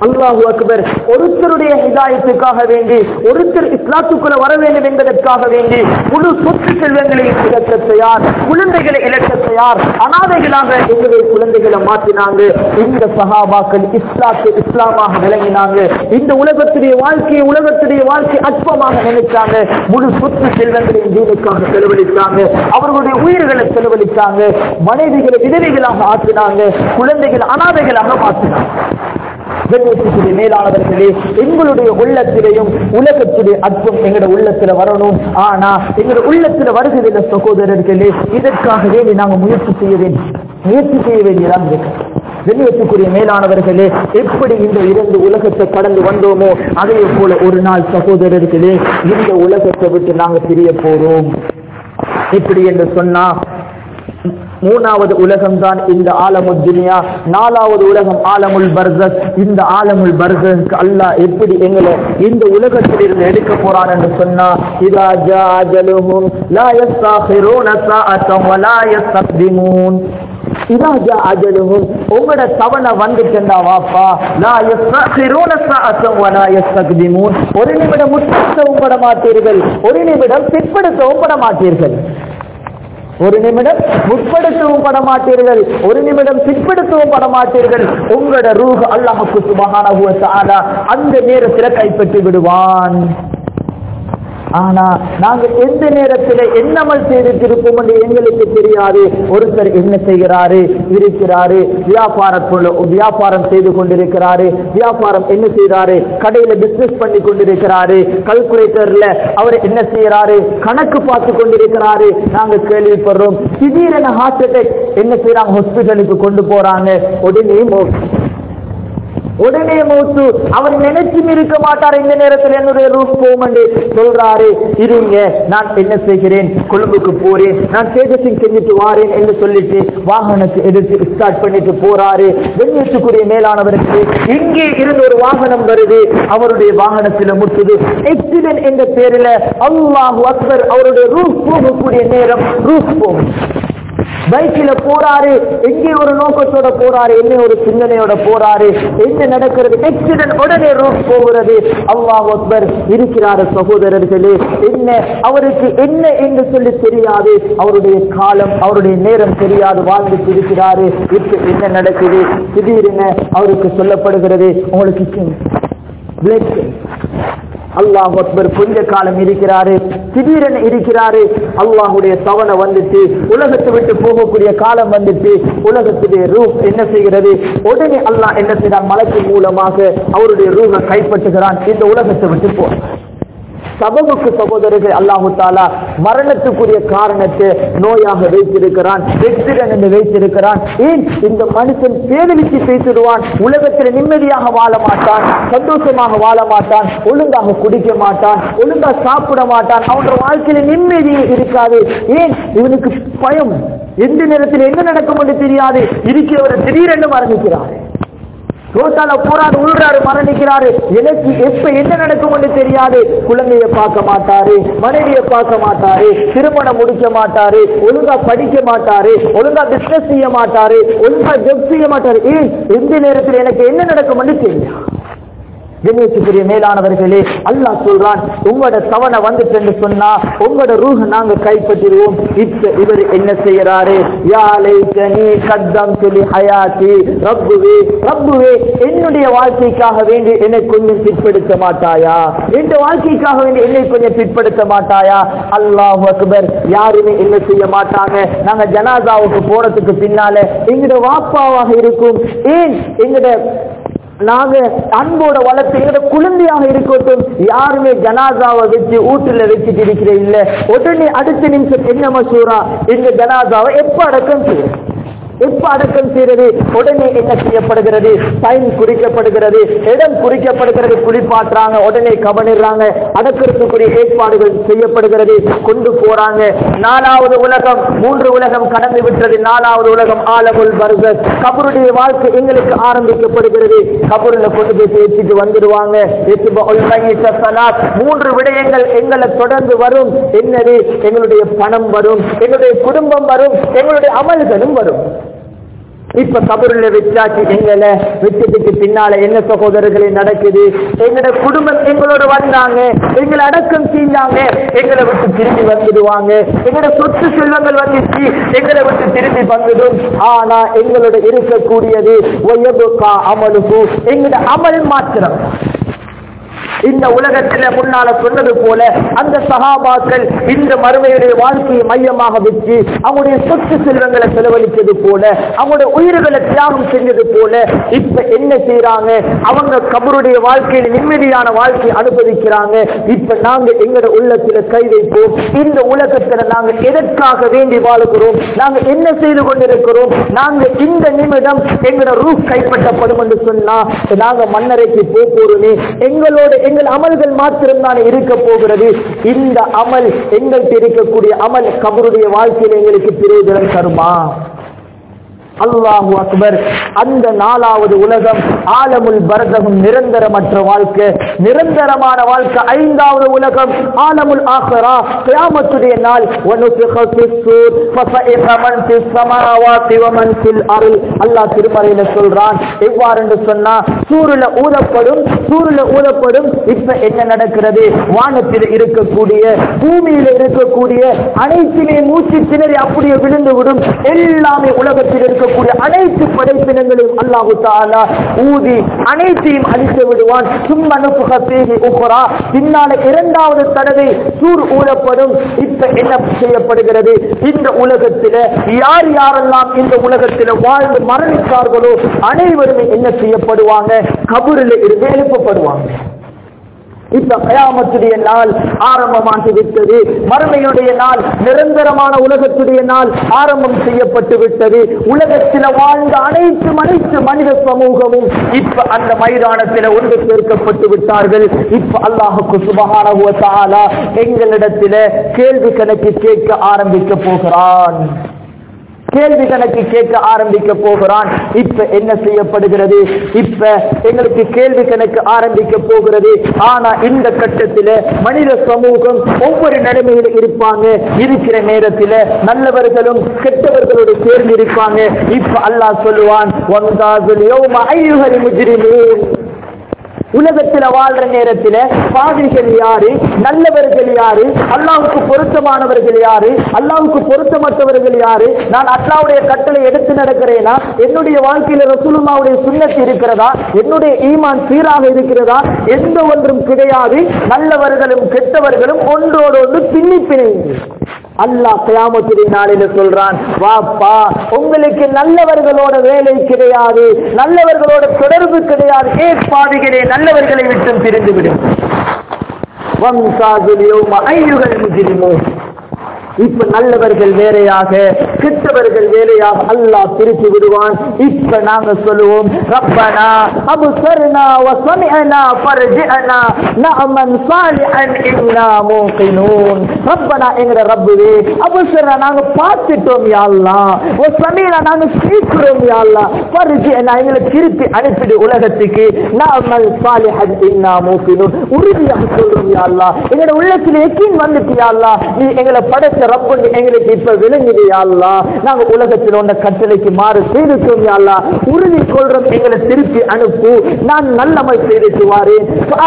அல்லாஹு அக்பர். ஒருத்தருடைய ஹிதாயத்துக்காக வேண்டி, ஒருத்தர் இஸ்லாத்துக்குள்ள வர வேண்டும் என்பதற்காக வேண்டி முழு சொத்து செல்வங்களை இழக்க தயார், குழந்தைகளை இழக்க தயார், அனாதைகளாக எங்களுடைய குழந்தைகளை மாற்றினாங்க. இந்த சஹாபாக்கள் இஸ்லாமாக விளங்கினாங்க. இந்த உலகத்துடைய வாழ்க்கை அற்பமாக நினைச்சாங்க. முழு சொத்து செல்வங்களையும் தீனுக்காக செலவழித்தாங்க. அவர்களுடைய உயிர்களை செலவழித்தாங்க. மனைவிகளை விதவைகளாக ஆற்றினாங்க. குழந்தைகள் அனாதைகளாக மாற்றினாங்க. மேலானவர்களே, எங்களுடைய உள்ளத்திலேயும் உலகத்துடைய அற்பம் எங்களுடைய உள்ளத்துல வரணும். ஆனா எங்களுடைய உள்ளத்துல வருகிறதில்லை சகோதரர்களே. இதற்காகவே நாங்கள் முயற்சி செய்ய வேண்டியதான் இருக்கு. கண்ணியத்துக்குரிய மேலானவர்களே, எப்படி இந்த இரண்டு உலகத்தை கடந்து வந்தோமோ அதே போல ஒரு நாள் சகோதரர்களே இந்த உலகத்தை விட்டு நாங்கள் பிரிய போறோம். எப்படி என்று சொன்னா, மூணாவது உலகம் தான் இந்த ஆலமுல் துனியா, நாலாவது உலகம் ஆலமுல் பர்ஸக். இந்த ஆலமுல் பர்ஸக் அல்லாஹ் எப்படி எங்களை இந்த உலகத்தில் இருந்து எடுக்க போறான் என்று சொன்னா, இதா ஜா அஜலுஹும் லா யஸ்தகிரூன ஸாஅத்தன் வலா யஸ்தக்திமூன். இதா ஜா அஜலுஹும், உங்களோட தவணை வந்துட்டா வாப்பா, லா யஸ்தகிரூன ஸாஅத்தன் வலா யஸ்தக்திமூன். ஒரு நிமிடம் முற்படுத்தவும் பட மாட்டீர்கள், ஒரு நிமிடம் பிற்படுத்தவும் பட மாட்டீர்கள். ஒரு நிமிடம் முற்படுத்தவும் பட மாட்டீர்கள், ஒரு நிமிடம் பிற்படுத்தவும் பட மாட்டீர்கள். உங்களோட ரூஹ் அல்லாஹ் சுப்ஹானஹு வ தஆலா அந்த நேரத்தில் கைப்பற்றி விடுவான். ஆனா நாங்க எந்த நேரத்தில் என்னமல் செய்திருப்போம் என்று எங்களுக்கு தெரியாது. ஒருத்தர் என்ன செய்கிறாரு, இருக்கிறாரு, வியாபாரம் செய்து கொண்டிருக்கிறாரு, வியாபாரம் என்ன செய்யறாரு, கடையில பிசினஸ் பண்ணி கொண்டிருக்கிறாரு, கால்குலேட்டர்ல அவர் என்ன செய்யறாரு, கணக்கு பார்த்து கொண்டிருக்கிறாரு. நாங்க கேள்விப்படுறோம் திடீரென ஹார்ட் அட்டாக். என்ன செய்யறாங்க, ஹாஸ்பிட்டலுக்கு கொண்டு போறாங்க. உடனே மௌத்து. அவர் நினைச்சும் இருக்க மாட்டார் இந்த நேரத்தில் என்னுடைய ரூஹ் போகும் என்று சொல்றாரு. இருங்க, நான் என்ன செய்கிறேன், கொழும்புக்கு போறேன், நான் சேகசிங் செஞ்சுட்டு வாரேன் என்று சொல்லிட்டு வாகனத்தை எடுத்து ஸ்டார்ட் பண்ணிட்டு போறாரு. வெண்ணியத்துக்குரிய மேலானவருக்கு இங்கே இருந்து ஒரு வாகனம் வருது, அவருடைய வாகனத்தில் முட்டுது. ஆக்சிடென்ட் என்ற பேரில் அல்லாஹு அக்பர், அவருடைய ரூஹ் போகக்கூடிய நேரம் ரூஹ் போகும். பைக்கில போறாரு, எங்கே ஒரு நோக்கத்தோட போறாரு, என்ன ஒரு சிந்தனையோட போறாரு, என்ன நடக்கிறது, ஆக்சிடென்ட், உடனே ரூட் போகிறது. அல்லாஹ் அக்பர். இருக்கிறாரு சகோதரர்களே, என்ன அவருக்கு என்ன என்று சொல்லி தெரியாது, அவருடைய காலம் அவருடைய நேரம் தெரியாது, வாழ்ந்துட்டு இருக்கிறாரு. இப்ப என்ன நடக்குது, திடீரென அவருக்கு சொல்லப்படுகிறது உங்களுக்கு அல்லாஹ் அக்பர். கொஞ்ச காலம் இருக்கிறாரு, திடீரென இருக்கிறாரு, அல்லாஹுடைய தவணை வந்துட்டு, உலகத்தை விட்டு போகக்கூடிய காலம் வந்துட்டு, உலகத்துடைய ரூஹ் என்ன செய்கிறது, உடனே அல்லாஹ் என்ன செய்யறான், மலக்கின் மூலமாக அவருடைய ரூஹை கைப்பற்றுகிறான். இந்த உலகத்தை விட்டு போ சபபுக்கு சகோதரர்கள் அல்லாஹு தாலா மரணத்துக்குரிய காரணத்தை நோயாக வைத்திருக்கிறான், ஆக்சிடென்ட் வைத்திருக்கிறான். ஏன் இந்த மனுஷன் பேதலிச்சு பேசிடுவான், உலகத்தில் நிம்மதியாக வாழ மாட்டான், சந்தோஷமாக வாழ மாட்டான், ஒழுங்காக குடிக்க மாட்டான், ஒழுங்கா சாப்பிட மாட்டான், அவனோட வாழ்க்கையில நிம்மதியே இருக்காது. ஏன் இவனுக்கு பயம், எந்த நேரத்தில் என்ன நடக்கும் என்று தெரியாது. இருக்கிறவர் திடீரென்று மரணிக்கிறார், ரோட்டால போறாரு, உள்றாரு, மரணிக்கிறாரு. எனக்கு எப்ப என்ன நடக்கும் என்று தெரியாது. குழந்தைய பார்க்க மாட்டாரு, மனைவியை பார்க்க மாட்டாரு, திருமணம் முடிக்க மாட்டாரு, ஒழுங்கா படிக்க மாட்டாரு, ஒழுங்கா பிசினஸ் செய்ய மாட்டாரு, ஒழுங்கா ஜப் செய்ய மாட்டாரு. ஏன் எந்த நேரத்தில் எனக்கு என்ன நடக்கும் என்று தெரியாது. கண்ணியத்துக்குரிய மேலானவர்களே, அல்லாஹ் சொல்றான், உங்களோட தவணை வந்துட்டு சொன்னா உங்களோட ரூஹ் நாங்க கைப்பற்றிடுவோம். இப்ப இவர் என்ன செய்யறாரு, யா லைதனி கத்தம்து லிஹயாத்தி, ரப்புவே ரப்புவே, என்னுடைய வாழ்க்கைக்காக வேண்டி என்னை கொஞ்சம் பிற்படுத்த மாட்டாயா, இந்த வாழ்க்கைக்காக வேண்டி என்னை கொஞ்சம் பிற்படுத்த மாட்டாயா. அல்லாஹு அக்பர். யாருமே என்ன செய்ய மாட்டாங்க. நாங்க ஜனாசாவுக்கு போறதுக்கு பின்னால எங்கட வாப்பாவாக இருக்கும், ஏன் எங்கட நாங்க அன்போட வளர்த்து எங்கட குழந்தையாக இருக்கட்டும், யாருமே ஜனாசாவை வச்சு வீட்டுல வச்சுட்டு இருக்கிற இல்ல. உடனே அடுத்த நிமிஷம் என்ன மசூரா, இந்த ஜனாசாவை எப்ப அடக்கம் செய்யும், எப்ப அடக்கம் செய்யறது, உடனே என்ன செய்யப்படுகிறது, டைம் குறிக்கப்படுகிறது, இடம் குறிக்கப்படுகிறது, குளிப்பாட்டுறாங்க, உடனே கவனிடுறாங்க, அடக்கிறதுக்குரிய ஏற்பாடுகள் செய்யப்படுகிறது, கொண்டு போறாங்க. நாலாவது உலகம், 3 உலகம் கடந்து விட்டது. நாலாவது உலகம் ஆலமுல் பர்ஸக், கபருடைய வாழ்க்கை எங்களுக்கு ஆரம்பிக்கப்படுகிறது. கபருல கொண்டு போய் சேர்த்துட்டு வந்துடுவாங்க. 3 விடயங்கள் எங்களை தொடர்ந்து வரும். என்னது, எங்களுடைய பணம் வரும், எங்களுடைய குடும்பம் வரும், எங்களுடைய அமல்களும் வரும். இப்ப கபருல வச்சாச்சு. எங்களை வச்சதுக்கு பின்னால என்ன சகோதரர்களே நடக்குது? எங்களோட குடும்பம் எங்களோட வந்தாங்க, எங்களை அடக்கம் செஞ்சாங்க, எங்களை விட்டு திரும்பி வந்துடுவாங்க. எங்களோட சொத்து செல்வங்கள் வந்துச்சு, எங்களை விட்டு திரும்பி வந்துடும். ஆனா எங்களோட இருக்கக்கூடியது அமலுக்கு, எங்களோட அமல் மாத்திரம். இந்த உலகத்துல முன்னால சொன்னது போல அந்த சஹாபாக்கள் இந்த மறுமையுடைய வாழ்க்கையை மையமாக வச்சு அவங்களுடைய சொத்து செல்வங்களை செலவழித்தது போல, அவங்களுடைய உயிர்களை தியாகம் செஞ்சது போல இப்ப என்ன செய்யறாங்க? அவங்க கபருடைய வாழ்க்கையில நிம்மதியான வாழ்க்கையை அனுபவிக்கிறாங்க. இப்ப நாங்க எங்களோட உள்ளத்துல கை வைப்போம். இந்த உலகத்துல நாங்க எதற்காக வேண்டி வாழுகிறோம்? நாங்க என்ன செய்து கொண்டிருக்கிறோம்? நாங்க இந்த நிமிடம் எங்களோட ரூஹ் கைப்பற்றப்படும் என்று சொன்னா நாங்க மன்னரைக்கு போறோமே, எங்களோட எங்கள் அமல்கள் மாத்திரம் தான் இருக்க போகிறது. இந்த அமல் எங்கள்கிட்ட இருக்கக்கூடிய அமல் கபருடைய வாழ்க்கையில் எங்களுக்கு பிரயோஜனம் தருமா? அல்லாஹு அக்பர். அந்த 4வது உலகம் ஆலமுல் பர்தகும், நிரந்தரமற்ற வாழ்க்கை, நிரந்தரமான வாழ்க்கை. 5வது உலகம் ஆலமுல் ஆகிரா, கியாமத்துடைய நாள். அல்லாஹ் திருமறையில சொல்றான். எவ்வாறு என்று சொன்னா, சூருல ஊதப்படும், சூருல ஊதப்படும். இப்ப என்ன நடக்கிறது? வானத்தில் இருக்கக்கூடிய, பூமியில இருக்கக்கூடிய அனைத்துமே மூச்சு திணறி அப்படியே விழுந்து விடும். எல்லாமே உலகத்தில் இருக்க அனைத்து படைப்பினங்களையும் அல்லாஹு தஆலா ஊதி அனைத்தையும் அழித்து விடுவான். சும்மா நஃபக ஃபீஹி உக்ரா, பின்னால 2வது தடவை சூர் ஊதப்படும். இப்ப என்ன செய்யப்படுகிறது? இந்த உலகத்தில யார் யாரெல்லாம் இந்த உலகத்தில வாழ்ந்து மரணித்தார்களோ அனைவருமே என்ன செய்யப்படுவாங்க? கபரில் இருந்து எழுப்பப்படுவாங்க. இப்ப கயாமத்துடைய நாள் ஆரம்பமாகி விட்டது. மறுமையுடைய நாள், நிரந்தரமான உலகத்துடைய நாள் ஆரம்பம் செய்யப்பட்டு விட்டது. உலகத்தில் வாழ்ந்த அனைத்து மனித சமூகமும் இப்ப அந்த மைதானத்தில் ஒன்று சேர்க்கப்பட்டு விட்டார்கள். இப்ப அல்லாஹுக்கு சுப்ஹானஹு வ தஆலா எங்களிடத்தில் கேள்வி கணக்கு கேட்க ஆரம்பிக்க போகிறான். கேள்வி கணக்கு கேட்க ஆரம்பிக்க போகிறான். இப்ப என்ன செய்யப்படுகிறது? இப்ப எங்களுக்கு கேள்வி கணக்கு ஆரம்பிக்க போகிறது. ஆனா இந்த கட்டத்தில் மனித சமூகம் ஒவ்வொரு நிலைமையில் இருப்பாங்க. இருக்கிற நேரத்தில் நல்லவர்களும் கெட்டவர்களோடு சேர்ந்து இருப்பாங்க. இப்ப அல்லாஹ் சொல்லுவான், வம்தாஸுல் யௌம அய்யுஹல் முஜ்ரிமீன். உலகத்தில் வாழ்ற நேரத்தில் பாவிகள் யாரு, நல்லவர்கள் யாரு, அல்லாஹ்வுக்கு பொருத்தமானவர்கள் யாரு, அல்லாஹ்வுக்கு பொருத்தமற்றவர்கள் யாரு, நான் அல்லாஹ்வுடைய கட்டளை எடுத்து நடக்கிறேனா, என்னுடைய வாழ்க்கையில ரசூலுல்லாஹ்வுடைய சுன்னத் இருக்கிறதா, என்னுடைய ஈமான் சீராக இருக்கிறதா, எந்த ஒன்றும் கிடையாது. நல்லவர்களும் கெட்டவர்களும் ஒன்றோடு ஒன்று பின்னி பிணைந்து அல்லாஹ் கியாமத்துடைய நாளில சொல்றான், வாப்பா உங்களுக்கு நல்லவர்களோட வேலை கிடையாது, நல்லவர்களோட தொடர்பு கிடையாது. பாவிகளே, நல்லவர்களை விட்டு பிரிந்து விடும். வம்சாஸுல் யௌம அய்யுஹல் முஜ்ரிமூன். இப்ப நல்லவர்கள் வேறையாக, கெட்டவர்கள் வேறையாக அல்லாஹ் பிரித்து விடுவான். இப்ப நாங்க சொல்லுவோம், ரப்பனா அப்ஸர்னா வ ஸமிஅனா ஃபர்ஜிஅனா நஅமன் ஸாலிஹன் இன்னா மூகினூன். ரப்பனா எங்கட ரப்பே, அப்ஸர்னா நாங்க பார்த்துட்டோம் யா அல்லாஹ், வ ஸமிஅனா நாங்க கேட்கிறோம் யா அல்லாஹ், ஃபர்ஜிஅனா எங்களை திருப்பி அனுப்பிடு உலகத்துக்கு, நஅமல் ஸாலிஹன் இன்னா மூகினூன். உறுதியாக சொல்றோம் யா அல்லாஹ், எங்கட உள்ளத்தில் யகீன் வந்துட்டு யா அல்லாஹ், நீ எங்களை படைச்ச ரப்பு எங்களுக்கு இப்ப விளங்குது யா அல்லாஹ், நாங்க உலகத்தில் உள்ள கட்டளைக்கு மாறு செய்துட்டோம் யா அல்லாஹ், உறுதி கொள்றோம் எங்களை திருப்பி அனுப்பு, நான் நல்லமல் செய்துட்டு வாரேன்.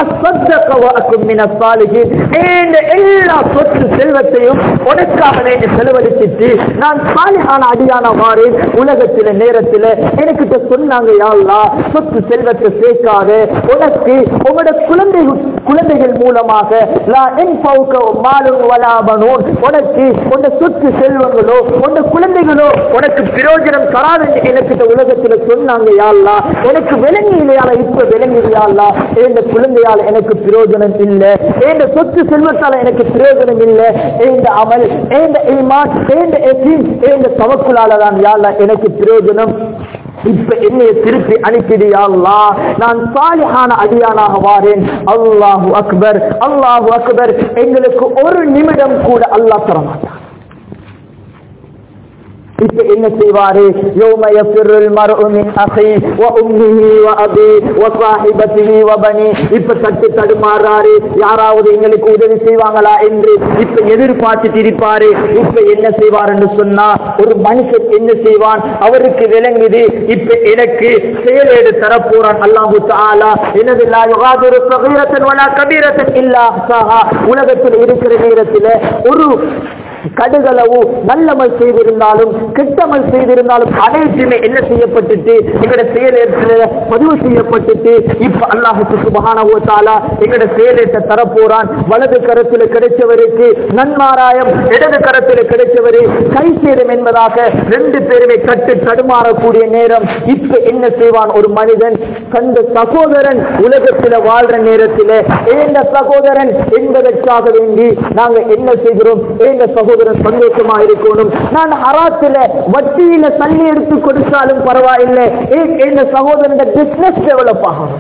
எல்லா சொத்து செல்வத்தையும் உனக்காக செலவழிச்சிட்டு நான் சாலிஹான அடியான வாரேன். உலகத்தில நேரத்தில் எனக்கு சொன்னாங்க யா அல்லாஹ், சொத்து செல்வத்தை சேர்க்காத, உனக்கு உங்களோட குழந்தைகள் மூலமாக லா இன்ஃபௌக மாலுன் வலா பனூன், உனக்கு உன்ன சொத்து செல்வங்களோ உன்ன குழந்தைகளோ உனக்கு பிரயோஜனம் தராது எனக்கு உலகத்தில் சொன்னாங்க யா அல்லாஹ். எனக்கு விளங்கி இல்லையால, இப்ப விளங்கி யா அல்லாஹ், இந்த குழந்தையால் எனக்கு பிரயோஜனம் இல்லை, இந்த சொத்து செல்வத்தால் எனக்கு பிரயோஜனம் இல்லை, இந்த அமல், இந்த ஈமான், இந்த யகீன், இந்த தவக்குலால தான் யா அல்லாஹ் எனக்கு பிரயோஜனம். இப்ப என்னைய திருப்பி அனுப்பிடு யா அல்லாஹ், நான் சாலிஹான அடியானாக வாரேன். அல்லாஹு அக்பர், அல்லாஹு அக்பர். எங்களுக்கு ஒரு நிமிடம் கூட அல்லாஹ் தர மாட்டான். இப்ப என்ன செய்வாரு? யௌம யஃபிருல் மர்உ மின் அஹி வ உம்மிஹி வ அபி வ ஸாஹிபத்திஹி வ பனி. இப்ப தட்டு தடுமாறாரு, யாராவது எங்களுக்கு உதவி செய்வாங்களா என்று இப்ப எதிர்பார்த்துட்டு இருப்பாரு. இப்ப என்ன செய்வார் என்று சொன்னா, ஒரு மனுஷன் என்ன செய்வான்? அவருக்கு விளங்குது இப்ப எனக்கு செயலேடு தரப்போறான் அல்லாஹு தஆலா. எனது லா யுகாதிரு ஸகீரத்தன் வலா கபீரத்தன் இல்லா அஹ்ஸாஹா. உலகத்தில் இருக்கிற நேரத்தில் ஒரு கடுகளவு நல்லமல் செய்திருந்தாலும் கெட்டமல் செய்திருந்தாலும் அனைத்துமே என்ன செய்யப்பட்டுட்டு எங்களுடைய செயலேற்ற பதிவு செய்யப்பட்டுட்டு இப்ப அல்லாஹ் சுப்ஹானஹு வ தஆலா எங்களுடைய செயலேற்ற தரப்போறான். வலது கரத்தில் கிடைச்சவருக்கு நன்மாராயம், இடது கரத்தில் கிடைச்சவரு கை சேரும் என்பதாக ரெண்டு பேருமே கட்டு தடுமாறக்கூடிய நேரம். இப்ப என்ன செய்வான் ஒரு மனிதன்? தந்த சகோதரன் உலகத்தில் வாழ்ற நேரத்தில் ஏந்த சகோதரன் என்பதற்காக வேண்டி நாங்க என்ன செய்கிறோம்? ஏந்த சகோதரன் சந்தோஷமா இருக்கணும். நான் ஹராத்துல வட்டியில தள்ளி எடுத்து கொடுத்தாலும் பரவாயில்லை, இந்த சகோதரன் பிசினஸ் டெவலப் ஆகணும்.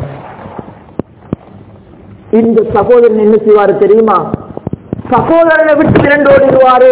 இந்த சகோதரன் என்ன செய்வாரு தெரியுமா? சகோதரனை விட்டு இரண்டு ஓடிடுவாரு.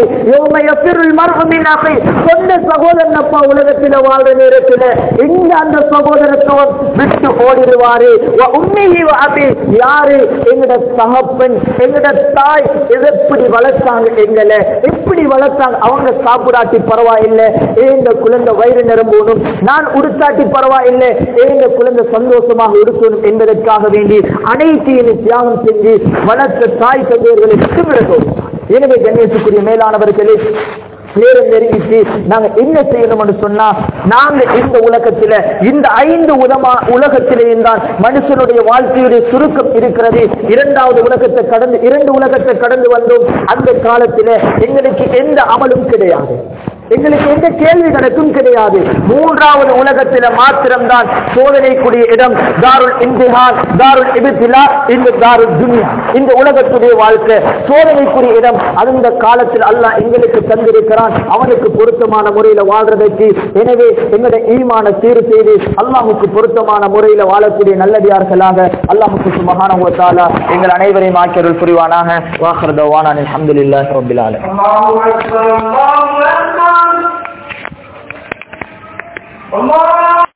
சொந்த சகோதரன் அப்பா உலகத்தில் வாழ்ற நேரத்தில் எங்க அந்த சகோதரத்தை விட்டு ஓடிடுவாரு. யாரு? எங்கட தகப்பன், எங்கட தாய் எப்படி வளர்த்தாங்க, எங்களை எப்படி வளர்த்தாங்க. அவங்க சாப்பிடாட்டி பரவாயில்லை, இந்த குழந்தை வயிறு நிரம்பணும். நான் உடுத்தாட்டி பரவாயில்லை, இந்த குழந்தை சந்தோஷமாக இருக்கணும் என்பதற்காக வேண்டி அனைத்தையும் தியாகம் செஞ்சு வளர்த்த தாய் தந்தையர்களை விட்டு. எனவே கணேசுக்குரிய மேலானவர்களே, நேரம் நெருங்கிட்டு நாங்க என்ன செய்யணும் சொன்னா, நாங்க இந்த உலகத்துல இந்த 5 உலகத்திலேயும் தான் மனுஷனுடைய வாழ்க்கையுடைய சுருக்கம் இருக்கிறது. இரண்டாவது உலகத்தை கடந்து 2 உலகத்தை கடந்து வந்தோம். அந்த காலத்துல எங்களுக்கு எந்த அமலும் கிடையாது, எங்களுக்கு எந்த கேள்வி கணக்கும் கிடையாது. 3வது உலகத்தில மாத்திரம்தான் சோதனைக்குரிய இடம். தாருல் இம்திஹான், தாருல் இப்திலா, இந்த தாருல் துன்யா. இந்த உலகத்துடைய வாழ்க்கை சோதனைக்குரிய இடம். அந்த காலத்தில் அல்லாஹ் எங்களுக்கு தந்திருக்கிறான் அவனுக்கு பொருத்தமான முறையில் வாழ்றதற்கு. எனவே எங்களுடைய ஈமான சீர் செய்து அல்லாஹுக்கு பொருத்தமான முறையில் வாழக்கூடிய நல்லடியார்களாக அல்லாஹுக்கு சுப்ஹானஹு வ தஆலா எங்கள் அனைவரையும் ஆக்கியருள் புரிவானாக. வாஹிர் தவானா அல்ஹம்துலில்லாஹி ரப்பில் ஆலமீன். அல்லாஹு அக்பர், அல்லாஹு அக்பர்.